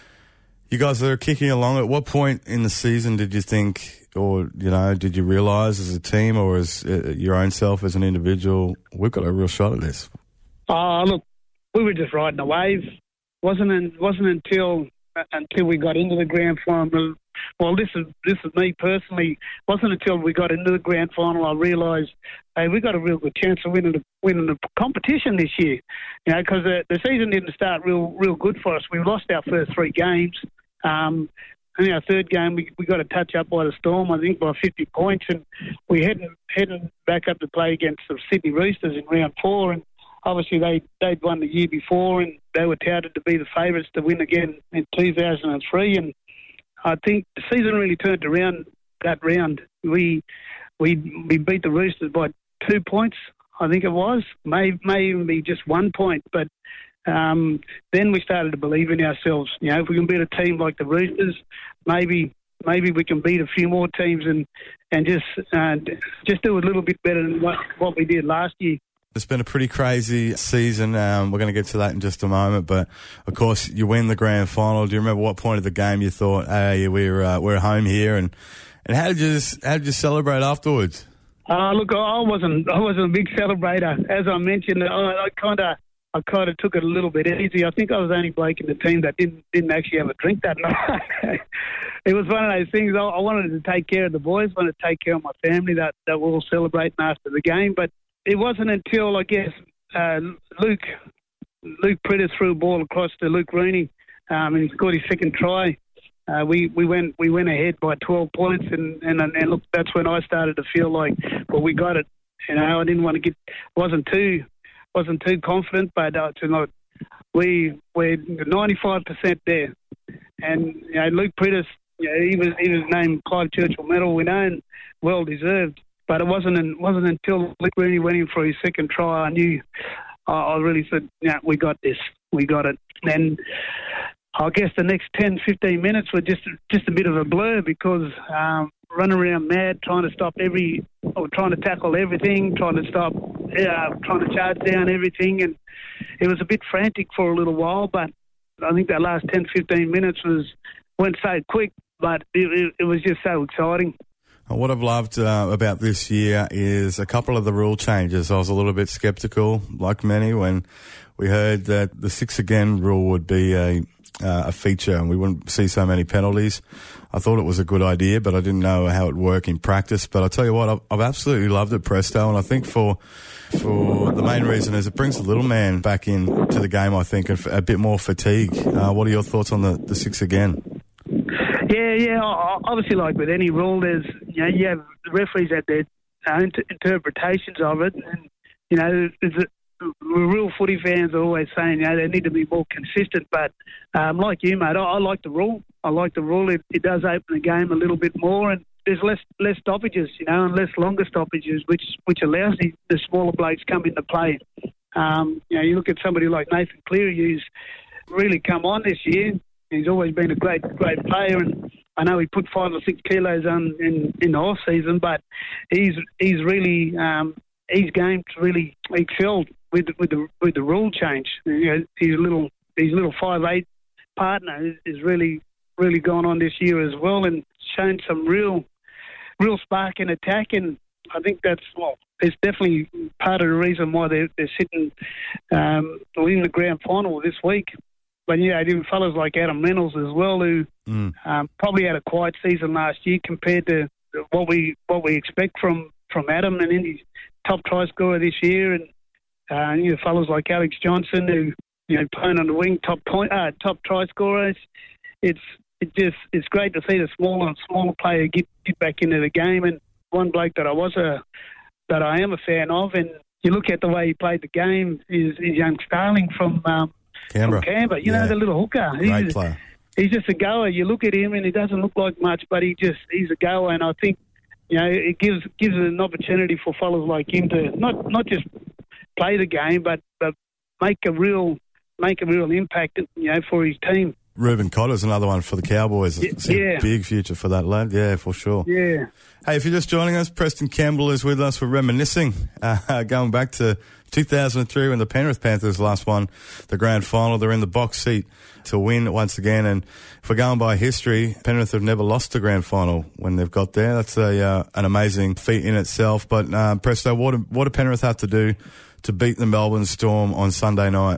you guys are kicking along. At what point in the season did you think? Or, you know, did you realise as a team or as uh, your own self as an individual, we've got a real shot at this? Oh, look, we were just riding a wave. Wasn't in, wasn't until uh, until we got into the grand final well, this is this is me personally. It wasn't until we got into the grand final I realised, hey, we got a real good chance of winning the winning the competition this year. You know, because the, the season didn't start real real good for us. We lost our first three games. Um, in our third game, we, we got a touch up by the Storm, I think, by fifty points, and we heading heading back up to play against the Sydney Roosters in round four, and obviously they they'd won the year before, and they were touted to be the favourites to win again in two thousand three, and I think the season really turned around that round. We we we beat the Roosters by two points, I think it was, may may even be just one point, but. Um, then we started to believe in ourselves. You know, if we can beat a team like the Roosters, maybe maybe we can beat a few more teams and and just uh, just do a little bit better than what, what we did last year. It's been a pretty crazy season. Um, we're going to get to that in just a moment. But, of course, you win the grand final. Do you remember what point of the game you thought, hey, we're uh, we're home here? And, and how did you how did you celebrate afterwards? Uh, look, I wasn't I wasn't a big celebrator. As I mentioned, I, I kind of I kind of took it a little bit easy. I think I was the only bloke in the team that didn't didn't actually have a drink that night. It was one of those things. I, I wanted to take care of the boys, wanted to take care of my family that, that were all celebrating after the game. But it wasn't until, I guess, uh, Luke Luke Priddis threw a ball across to Luke Rooney, um, and he scored his second try. Uh, we, we went we went ahead by twelve points, and, and and look, that's when I started to feel like, well, we got it. You know, I didn't want to get wasn't too. wasn't too confident, but uh, tonight we we're ninety-five percent there. And you know, Luke Priddis, you know, he was he was named Clive Churchill Medal winner, and well deserved. But it wasn't in, wasn't until Luke Rooney went in for his second try I knew. I, I really said, "Yeah, we got this, we got it." And I guess the next ten, fifteen minutes were just just a bit of a blur because. Um, running around mad, trying to stop every, or trying to tackle everything, trying to stop, uh, trying to charge down everything, and it was a bit frantic for a little while. But I think that last ten, fifteen minutes was went so quick, but it, it, it was just so exciting. What I've loved uh, about this year is a couple of the rule changes. I was a little bit sceptical, like many, when we heard that the six again rule would be a uh, a feature and we wouldn't see so many penalties. I thought it was a good idea, but I didn't know how it would work in practice. But I'll tell you what, I've, I've absolutely loved it, Presto, and I think for for the main reason is it brings the little man back in to the game, I think, and a bit more fatigue. Uh, what are your thoughts on the, the six again? Yeah, yeah. Obviously, like with any rule, there's you know you have the referees have their own interpretations of it, and you know there's a, real footy fans are always saying, you know, they need to be more consistent. But um, like you, mate, I, I like the rule. I like the rule. It, it does open the game a little bit more, and there's less less stoppages, you know, and less longer stoppages, which which allows the, the smaller blokes come into play. Um, you know, you look at somebody like Nathan Cleary, who's really come on this year. He's always been a great great player, and I know he put five or six kilos on in, in the off season, but he's he's really um, his game's really excelled with with the with the rule change. You know, his little his little five eight partner is, is really really gone on this year as well, and shown some real real spark in attack. And I think that's well, it's definitely part of the reason why they're they're sitting um, in the grand final this week. But yeah, there were fellas like Adam Reynolds as well, who mm. um, probably had a quiet season last year compared to what we what we expect from, from Adam, and then he's top try scorer this year. And uh, you know, fellas like Alex Johnson, who you know playing on the wing, top point, uh, top try scorers. It's it just it's great to see the smaller and smaller player get get back into the game. And one bloke that I was a that I am a fan of, and you look at the way he played the game, is, is young Starling from. Um, Canberra. From Canberra, you yeah. know, the little hooker. Great he's, player. He's just a goer. You look at him and he doesn't look like much, but he just he's a goer. And I think, you know, it gives gives it an opportunity for fellas like him to not, not just play the game, but, but make a real make a real impact, you know, for his team. Reuben Cotter's another one for the Cowboys. It's yeah. a big future for that lad, yeah, for sure. Yeah. Hey, if you're just joining us, Preston Campbell is with us. We're reminiscing, uh, going back to two thousand three when the Penrith Panthers last won the grand final. They're in the box seat to win once again. And if we're going by history, Penrith have never lost the grand final when they've got there. That's a uh, an amazing feat in itself. But, uh, Presto, what do, what do Penrith have to do to beat the Melbourne Storm on Sunday night?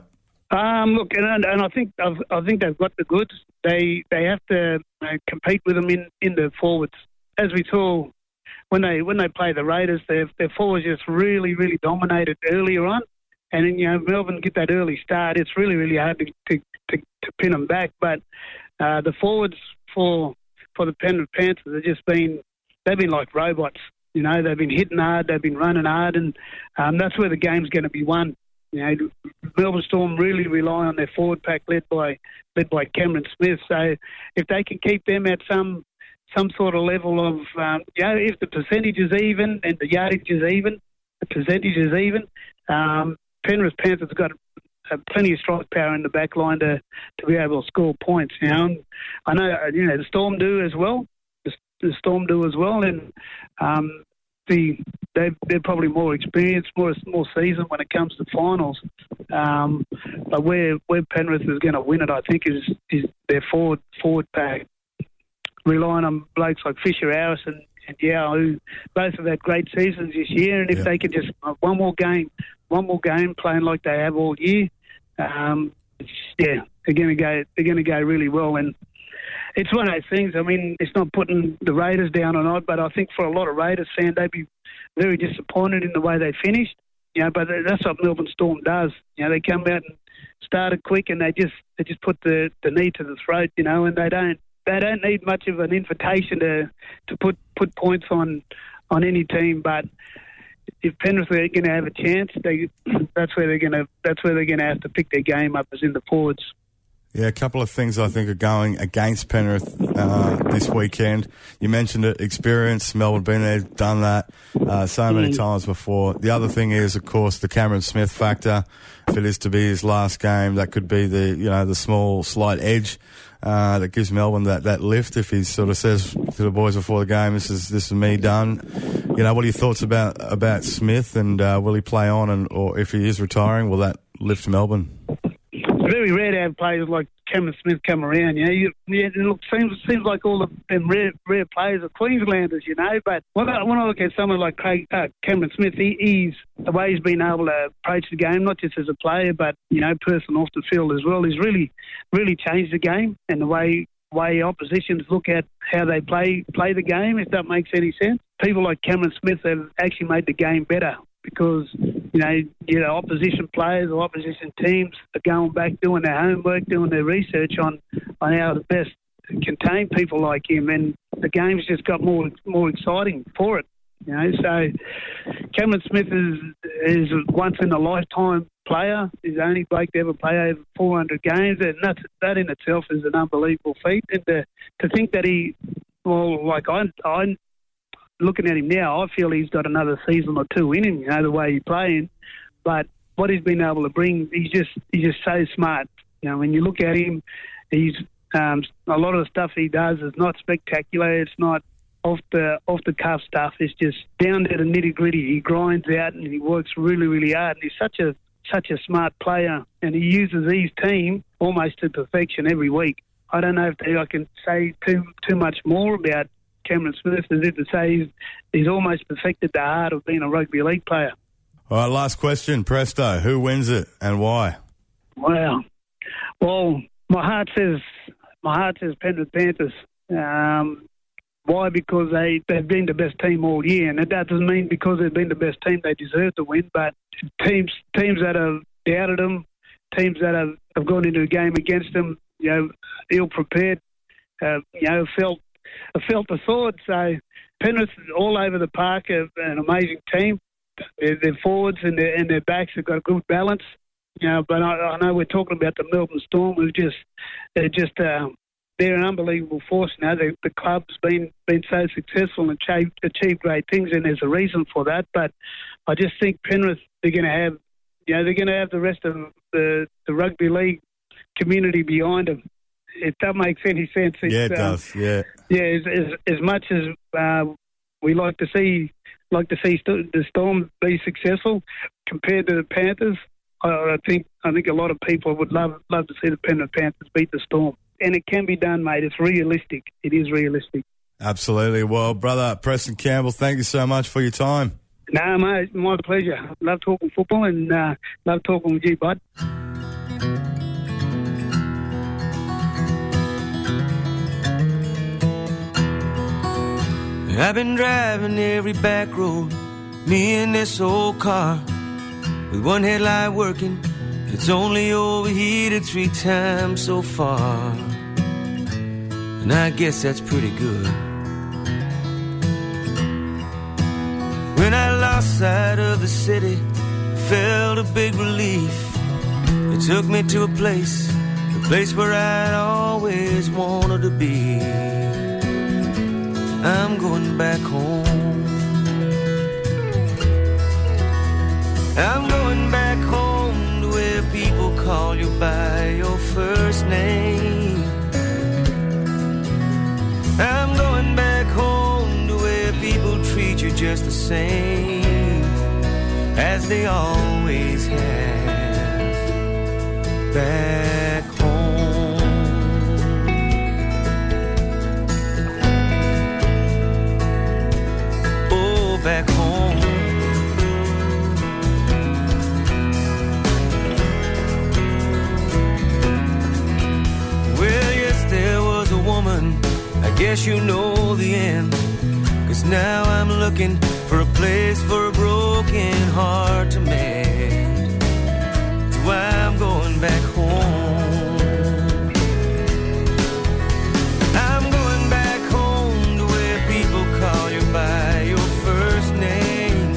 Um, look, and, and I think I've, I think they've got the goods. They they have to uh, compete with them in, in the forwards, as we saw when they when they play the Raiders. Their their forwards just really really dominated earlier on, and then, you know, Melbourne get that early start. It's really really hard to to, to, to pin them back. But uh, the forwards for for the Penrith Panthers have just been they've been like robots. You know, they've been hitting hard, they've been running hard, and um, that's where the game's going to be won. You know, Melbourne Storm really rely on their forward pack led by led by Cameron Smith. So if they can keep them at some some sort of level of, um, you know, if the percentage is even and the yardage is even, the percentage is even, um, Penrith Panthers have got uh, plenty of strike power in the back line to, to be able to score points. You know, and I know, you know, the Storm do as well. The, the Storm do as well, and um, the they they're probably more experienced, more more seasoned when it comes to finals. Um, but where where Penrith is going to win it, I think, is is their forward forward pack, relying on blokes like Fisher Harris and, and Yao, who both have had great seasons this year. And if yeah. they can just uh, one more game, one more game playing like they have all year, um, yeah, they're going to go. They're going to go really well. And it's one of those things. I mean, it's not putting the Raiders down or not, but I think for a lot of Raiders fans, they'd be very disappointed in the way they finished. You know, but that's what Melbourne Storm does. You know, they come out and started quick, and they just they just put the, the knee to the throat. You know, and they don't they don't need much of an invitation to to put, put points on on any team. But if Penrith are going to have a chance, they that's where they're going to that's where they're going to have to pick their game up, as in the forwards. Yeah, a couple of things I think are going against Penrith uh, this weekend. You mentioned it, experience. Melbourne been there, done that uh, so many mm. times before. The other thing is, of course, the Cameron Smith factor. If it is to be his last game, that could be the you know the small slight edge uh, that gives Melbourne that, that lift. If he sort of says to the boys before the game, "This is this is me done." You know, what are your thoughts about about Smith, and uh, will he play on, and or if he is retiring, will that lift Melbourne? Very rare to have players like Cameron Smith come around. You know, you, yeah, it looks, seems seems like all of them rare rare players are Queenslanders. You know, but when I, when I look at someone like Craig, uh, Cameron Smith, he, he's the way he's been able to approach the game, not just as a player, but you know, person off the field as well. He's really really changed the game and the way way oppositions look at how they play play the game. If that makes any sense, people like Cameron Smith have actually made the game better. Because, you know, you know, opposition players or opposition teams are going back, doing their homework, doing their research on, on how to best contain people like him, and the game's just got more more exciting for it. You know, so Cameron Smith is is a once in a lifetime player. He's the only bloke to ever play over four hundred games, and that's, that in itself is an unbelievable feat. And to to think that he, well, like I I. looking at him now, I feel he's got another season or two in him, you know, the way he's playing. But what he's been able to bring, he's just he's just so smart. You know, when you look at him, he's um, a lot of the stuff he does is not spectacular. It's not off the off the cuff stuff. It's just down to the nitty gritty. He grinds out and he works really really hard. And he's such a such a smart player, and he uses his team almost to perfection every week. I don't know if they, I can say too too much more about Cameron Smith, as if to say he's, he's almost perfected the art of being a rugby league player. All right, last question, Presto. Who wins it and why? Wow. Well, my heart says my heart says Penrith Panthers. Um, why? Because they, they've been the best team all year, and that doesn't mean because they've been the best team they deserve to win, but teams teams that have doubted them, teams that have, have gone into a game against them, you know, ill-prepared, uh, you know, felt I felt the sword. So Penrith all over the park are an amazing team. Their, their forwards and their, and their backs have got a good balance. You know, but I, I know we're talking about the Melbourne Storm, who just they're just uh, they're an unbelievable force now. The, the club's been been so successful and achieved, achieved great things, and there's a reason for that. But I just think Penrith, they're going to have, you know, they're going to have the rest of the the rugby league community behind them. If that makes any sense. Yeah, it um, does. Yeah, yeah. As, as, as much as uh, we like to see, like to see st- the Storm be successful compared to the Panthers, I, I think I think a lot of people would love love to see the Penrith Panthers beat the Storm, and it can be done, mate. It's realistic. It is realistic. Absolutely. Well, brother Preston Campbell, thank you so much for your time. No, mate, my pleasure. Love talking football and uh, love talking with you, bud. I've been driving every back road, me in this old car, with one headlight working. It's only overheated three times so far, and I guess that's pretty good. When I lost sight of the city, felt a big relief. It took me to a place, the place where I'd always wanted to be. I'm going back home. I'm going back home to where people call you by your first name. I'm going back home to where people treat you just the same as they always have back home. Oh, back home. Well, yes, there was a woman, I guess you know the end, 'cause now I'm looking for a place for a broken heart to mend. That's why I'm going back home. I'm going back home to where people call you by your first name.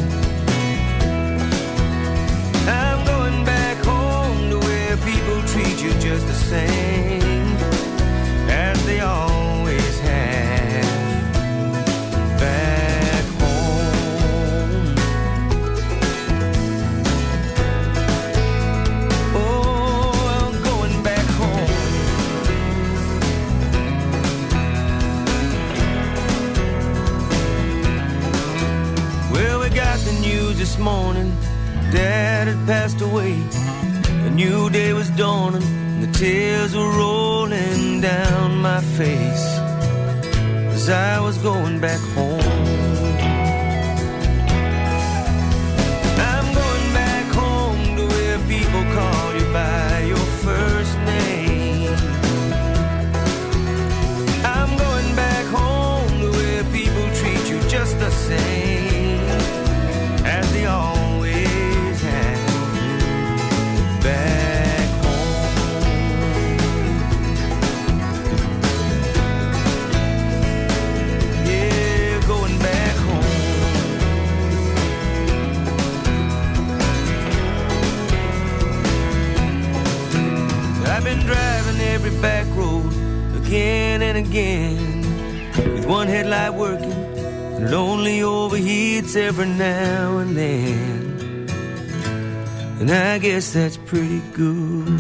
I'm going back home to where people treat you just the same as they always have back home. Oh, I'm going back home. Well, we got the news this morning, Dad had passed away. A new day was dawning, and the tears were rolling down my face as I was going back home. I'm going back home to where people call you by your first name. I'm going back home to where people treat you just the same as they always have back home. Yeah, going back home. I've been driving every back road again and again, with one headlight working, and it only overheats every now and then. And I guess that's pretty good.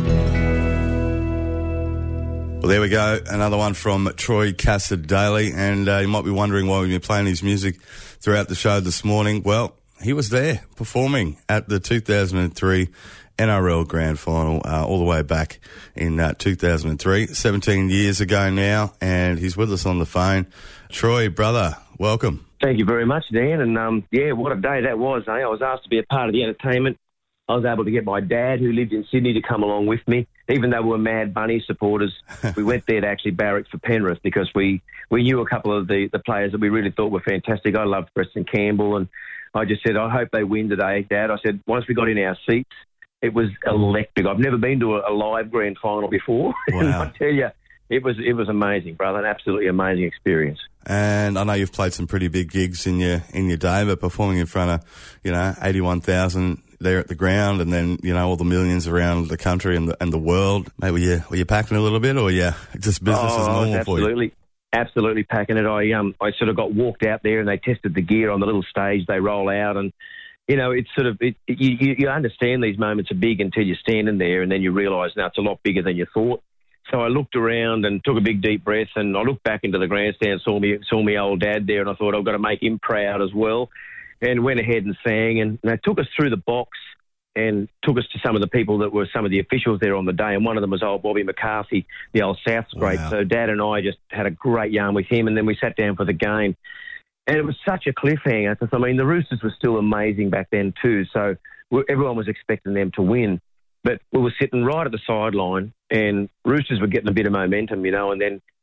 Well, there we go. Another one from Troy Cassar-Daley. And uh, you might be wondering why we've been playing his music throughout the show this morning. Well, he was there performing at the two thousand three N R L Grand Final uh, all the way back in uh, two thousand three, seventeen years ago now. And he's with us on the phone. Troy, brother, welcome. Thank you very much, Dan. And, um, yeah, what a day that was, eh? I was asked to be a part of the entertainment. I was able to get my dad, who lived in Sydney, to come along with me, even though we were Mad Bunny supporters. We went there to actually barrack for Penrith because we, we knew a couple of the, the players that we really thought were fantastic. I loved Preston Campbell, and I just said, I hope they win today, Dad. I said, once we got in our seats, it was electric. I've never been to a, a live grand final before. Wow. And I tell you, it was it was amazing, brother, an absolutely amazing experience. And I know you've played some pretty big gigs in your in your day, but performing in front of, you know, eighty-one thousand there at the ground, and then, you know, all the millions around the country and the, and the world. Mate, were you were you packing a little bit, or yeah, just business oh, as normal absolutely. for you? Absolutely packing it. I um I sort of got walked out there, and they tested the gear on the little stage they roll out, and you know, it's sort of it, you, you you understand these moments are big until you're standing there, and then you realise now it's a lot bigger than you thought. So I looked around and took a big deep breath, and I looked back into the grandstand, saw me saw me old dad there, and I thought I've got to make him proud as well, and went ahead and sang, and they took us through the box and took us to some of the people that were some of the officials there on the day, and one of them was old Bobby McCarthy, the old Souths great. Wow. So Dad and I just had a great yarn with him, and then we sat down for the game. And it was such a cliffhanger, because, I mean, the Roosters were still amazing back then too, so everyone was expecting them to win. But we were sitting right at the sideline, and Roosters were getting a bit of momentum, you know, and then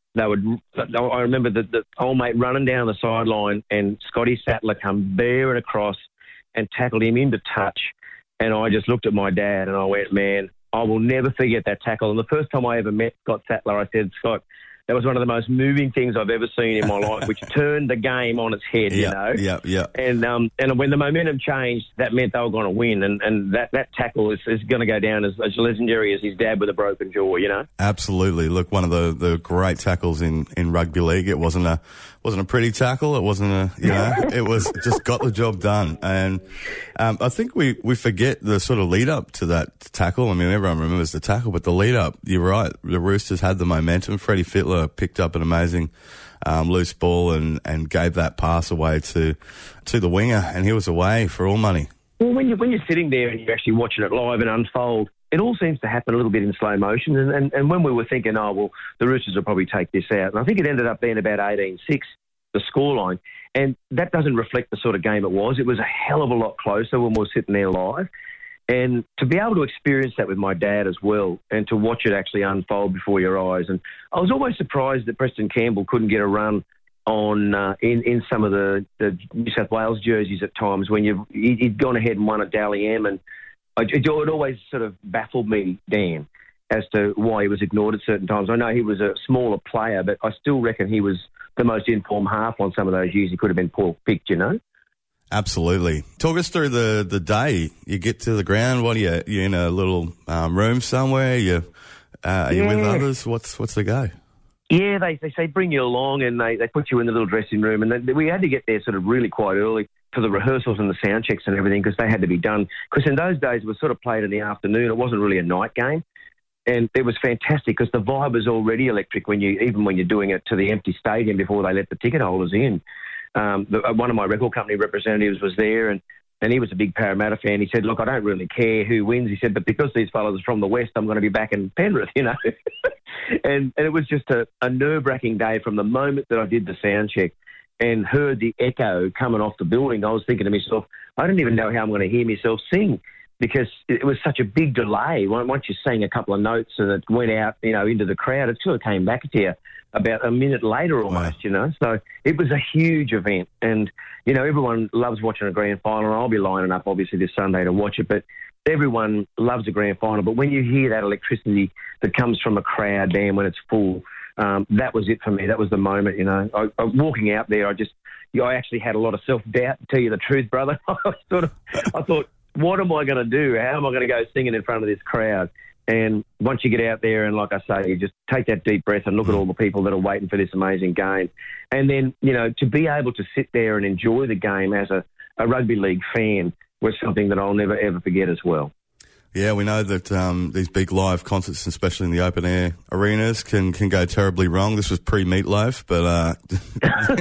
they would. I remember the, the old mate running down the sideline, and Scotty Sattler come bearing across and tackled him into touch. And I just looked at my dad and I went, man, I will never forget that tackle. And the first time I ever met Scott Sattler, I said, Scott, that was one of the most moving things I've ever seen in my life, which turned the game on its head, yeah, you know. Yeah, yeah. And um, and when the momentum changed, that meant they were going to win. And, and that, that tackle is, is going to go down as, as legendary as his dad with a broken jaw, you know. Absolutely. Look, one of the, the great tackles in, in rugby league. It wasn't a wasn't a pretty tackle. It wasn't a, you know, it was just got the job done. And um, I think we, we forget the sort of lead up to that tackle. I mean, everyone remembers the tackle, but the lead up, you're right. The Roosters had the momentum. Freddie Fittler picked up an amazing um, loose ball and, and gave that pass away to to the winger, and he was away for all money. Well, when, you, when you're sitting there and you're actually watching it live and unfold, it all seems to happen a little bit in slow motion. And, and, and when we were thinking, oh, well, the Roosters will probably take this out, and I think it ended up being about eighteen six, the scoreline. And that doesn't reflect the sort of game it was. It was a hell of a lot closer when we were sitting there live. And to be able to experience that with my dad as well, and to watch it actually unfold before your eyes. And I was always surprised that Preston Campbell couldn't get a run on uh, in, in some of the, the New South Wales jerseys at times when you've, he'd gone ahead and won at Dally M. And it, it always sort of baffled me, Dan, as to why he was ignored at certain times. I know he was a smaller player, but I still reckon he was the most informed half on some of those years. He could have been poor picked, you know? Absolutely. Talk us through the, the day. You get to the ground. What are you? You in a little um, room somewhere? You uh, are you yeah. with others? What's what's the go? Yeah, they they say bring you along, and they, they put you in the little dressing room, and they, we had to get there sort of really quite early for the rehearsals and the sound checks and everything, because they had to be done. Because in those days it was sort of played in the afternoon. It wasn't really a night game, and it was fantastic because the vibe was already electric when you even when you're doing it to the empty stadium before they let the ticket holders in. Um, the, one of my record company representatives was there, and, and he was a big Parramatta fan. He said, look, I don't really care who wins. He said, but because these fellas are from the West, I'm going to be back in Penrith, you know. and, and it was just a, a nerve-wracking day from the moment that I did the sound check and heard the echo coming off the building. I was thinking to myself, I don't even know how I'm going to hear myself sing, because it was such a big delay. Once you sang a couple of notes and it went out, you know, into the crowd, it sort of came back to you about a minute later almost, wow. you know. So it was a huge event. And, you know, everyone loves watching a grand final. I'll be lining up, obviously, this Sunday to watch it. But everyone loves a grand final. But when you hear that electricity that comes from a crowd, damn, when it's full, um, that was it for me. That was the moment, you know. I, I, walking out there, I just, you know, I actually had a lot of self-doubt, to tell you the truth, brother. I sort of, I thought, what am I going to do? How am I going to go singing in front of this crowd? And once you get out there and, like I say, you just take that deep breath and look at all the people that are waiting for this amazing game. And then, you know, to be able to sit there and enjoy the game as a, a rugby league fan was something that I'll never, ever forget as well. Yeah, we know that um, these big live concerts, especially in the open air arenas, can, can go terribly wrong. This was pre-Meatloaf, but uh,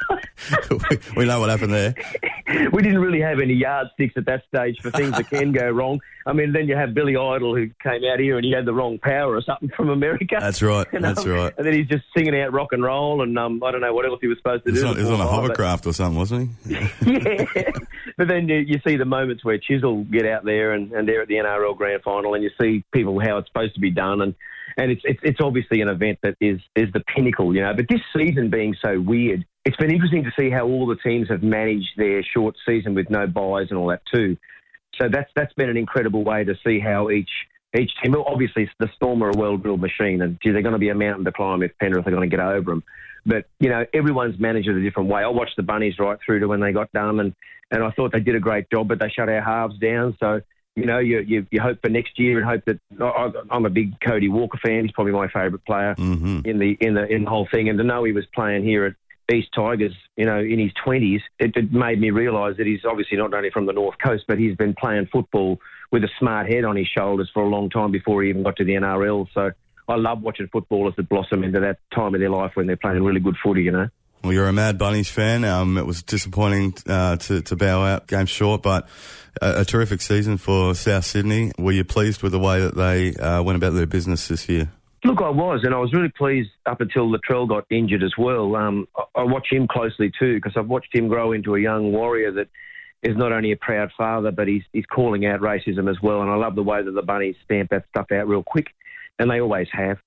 we, we know what happened there. We didn't really have any yardsticks at that stage for things that can go wrong. I mean, then you have Billy Idol, who came out here and he had the wrong power or something from America. That's right. You know? That's right. And then he's just singing out rock and roll, and um, I don't know what else he was supposed to he do. On, he was on a hovercraft or something, wasn't he? Yeah. But then you, you see the moments where Chisel get out there and, and they're at the N R L Grand Final, and you see people how it's supposed to be done, and and it's, it's it's obviously an event that is is the pinnacle, you know. But this season being so weird, it's been interesting to see how all the teams have managed their short season with no buys and all that too. So that's that's been an incredible way to see how each each team. Well, obviously, the Storm are a well-drilled machine, and gee, they're going to be a mountain to climb if Penrith are going to get over them. But you know, everyone's managed it a different way. I watched the Bunnies right through to when they got done, and, and I thought they did a great job, but they shut our halves down. So you know, you you, you hope for next year and hope that I, I'm a big Cody Walker fan. He's probably my favourite player mm-hmm. in the in the in the whole thing, and to know he was playing here at East Tigers, you know, in his twenties, it, it made me realise that he's obviously not only from the North Coast, but he's been playing football with a smart head on his shoulders for a long time before he even got to the N R L. So I love watching footballers that blossom into that time of their life when they're playing really good footy, you know. Well, you're a mad Bunnies fan. Um, it was disappointing uh, to, to bow out, game short, but a, a terrific season for South Sydney. Were you pleased with the way that they uh, went about their business this year? Look, I was, and I was really pleased up until Latrell got injured as well. Um, I, I watch him closely too, because I've watched him grow into a young warrior that is not only a proud father, but he's he's calling out racism as well. And I love the way that the Bunnies stamp that stuff out real quick, and they always have.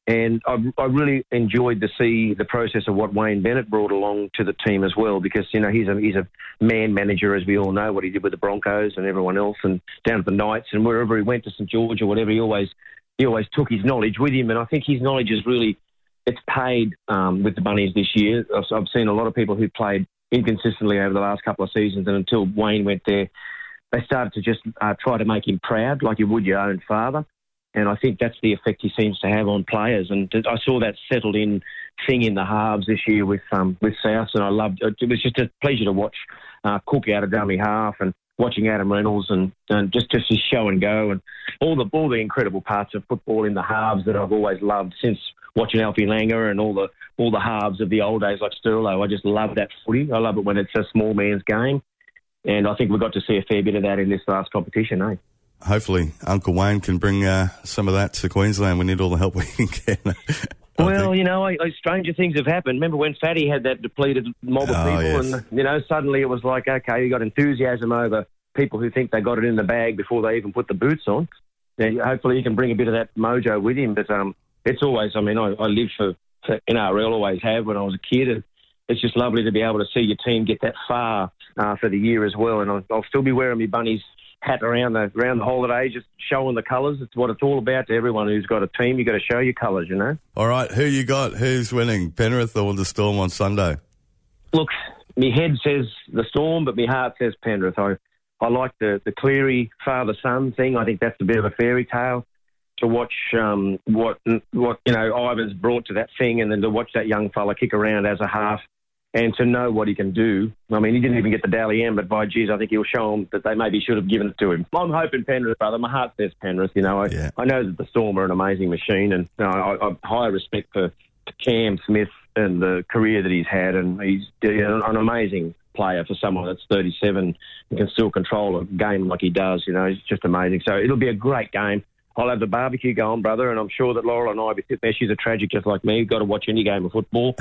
And I, I really enjoyed to see the process of what Wayne Bennett brought along to the team as well, because, you know, he's a, he's a man manager, as we all know, what he did with the Broncos and everyone else, and down at the Knights, and wherever he went to St George or whatever, he always he always took his knowledge with him. And I think his knowledge is really, it's paid um, with the Bunnies this year. I've, I've seen a lot of people who played inconsistently over the last couple of seasons, and until Wayne went there, they started to just uh, try to make him proud, like you would your own father. And I think that's the effect he seems to have on players. And I saw that settled in thing in the halves this year with um, with South, and I loved it. It was just a pleasure to watch uh, Cook out of dummy half, and watching Adam Reynolds, and, and just, just his show and go, and all the all the incredible parts of football in the halves that I've always loved since watching Alfie Langer, and all the all the halves of the old days like Sterlo. I just love that footy. I love it when it's a small man's game. And I think we got to see a fair bit of that in this last competition, eh? Hopefully Uncle Wayne can bring uh, some of that to Queensland. We need all the help we can get. Well, think. you know, I, I, stranger things have happened. Remember when Fatty had that depleted mob of oh, people, yes. and, you know, suddenly it was like, okay, you got enthusiasm over people who think they got it in the bag before they even put the boots on. And hopefully he can bring a bit of that mojo with him. But um, it's always, I mean, I, I lived for, for N R L, always have when I was a kid, and it's just lovely to be able to see your team get that far uh, for the year as well. And I'll, I'll still be wearing my Bunnies hat around the around the holiday, just showing the colours. It's what it's all about to everyone who's got a team. You've got to show your colours, you know. All right, who you got? Who's winning, Penrith or the Storm on Sunday? Look, my head says the Storm, but my heart says Penrith. I, I like the, the Cleary father-son thing. I think that's a bit of a fairy tale to watch um, what, what you know, Ivan's brought to that thing, and then to watch that young fella kick around as a half, and to know what he can do. I mean, he didn't even get the Dally M, but by geez, I think he'll show them that they maybe should have given it to him. I'm hoping Penrith, brother. My heart says Penrith. You know, I, yeah. I know that the Storm are an amazing machine, and you know, I, I have high respect for Cam Smith and the career that he's had, and he's you know, an amazing player for someone that's thirty-seven and can still control a game like he does. You know, it's just amazing. So it'll be a great game. I'll have the barbecue going, brother, and I'm sure that Laurel and I will be sitting there. She's a tragic just like me. You've got to watch any game of football.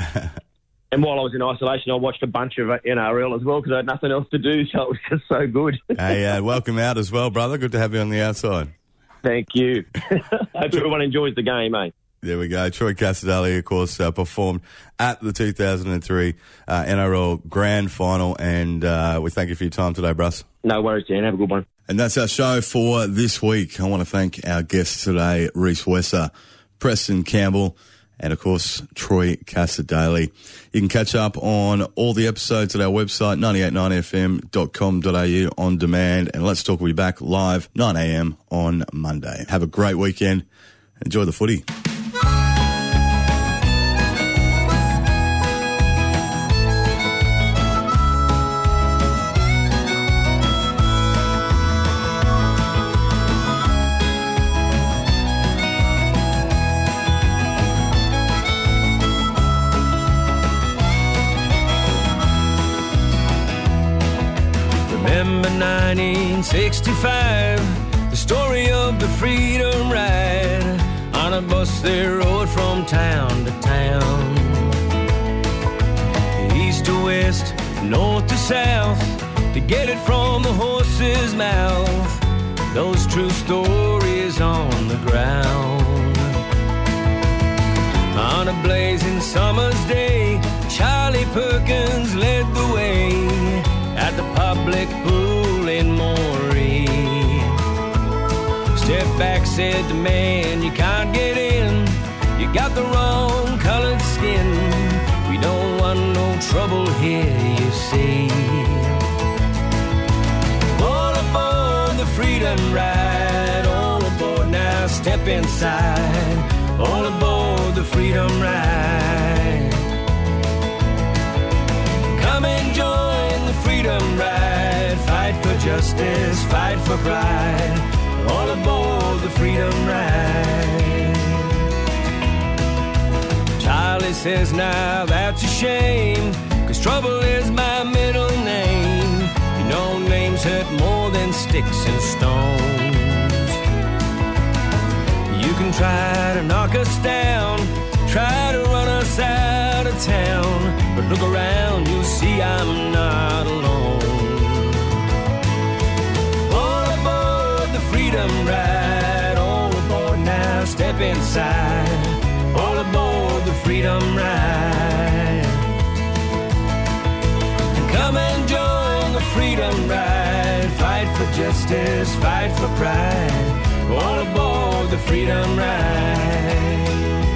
And while I was in isolation, I watched a bunch of N R L as well because I had nothing else to do, so it was just so good. Hey, uh, welcome out as well, brother. Good to have you on the outside. Thank you. Hope everyone enjoys the game, mate. There we go. Troy Casadali, of course, uh, performed at the two thousand three uh, N R L Grand Final, and uh, we thank you for your time today, Bruss. No worries, Dan. Have a good one. And that's our show for this week. I want to thank our guests today, Reece Wesser, Preston Campbell, and, of course, Troy Casadali. You can catch up on all the episodes at our website, nine eight nine f m dot com dot a u on demand. And Let's Talk will be back live nine a m on Monday. Have a great weekend. Enjoy the footy. Remember nineteen sixty-five, the story of the Freedom Ride. On a bus they rode from town to town, east to west, north to south, to get it from the horse's mouth. Those true stories on the ground. On a blazing summer's day, Charlie Perkins led the way at the public pool in Moree. Step back, said the man, you can't get in. You got the wrong colored skin. We don't want no trouble here, you see. All aboard the Freedom Ride. All aboard now, step inside. All aboard the Freedom Ride. Come and join the Freedom Ride. Fight for justice, fight for pride. All aboard the Freedom Ride. Charlie says, now that's a shame, 'cause trouble is my middle name. You know names hurt more than sticks and stones. You can try to knock us down, try to run us out of town, but look around, you'll see I'm not alone. All aboard the Freedom Ride. All aboard now, step inside. All justice, fight for pride. All aboard the Freedom Ride.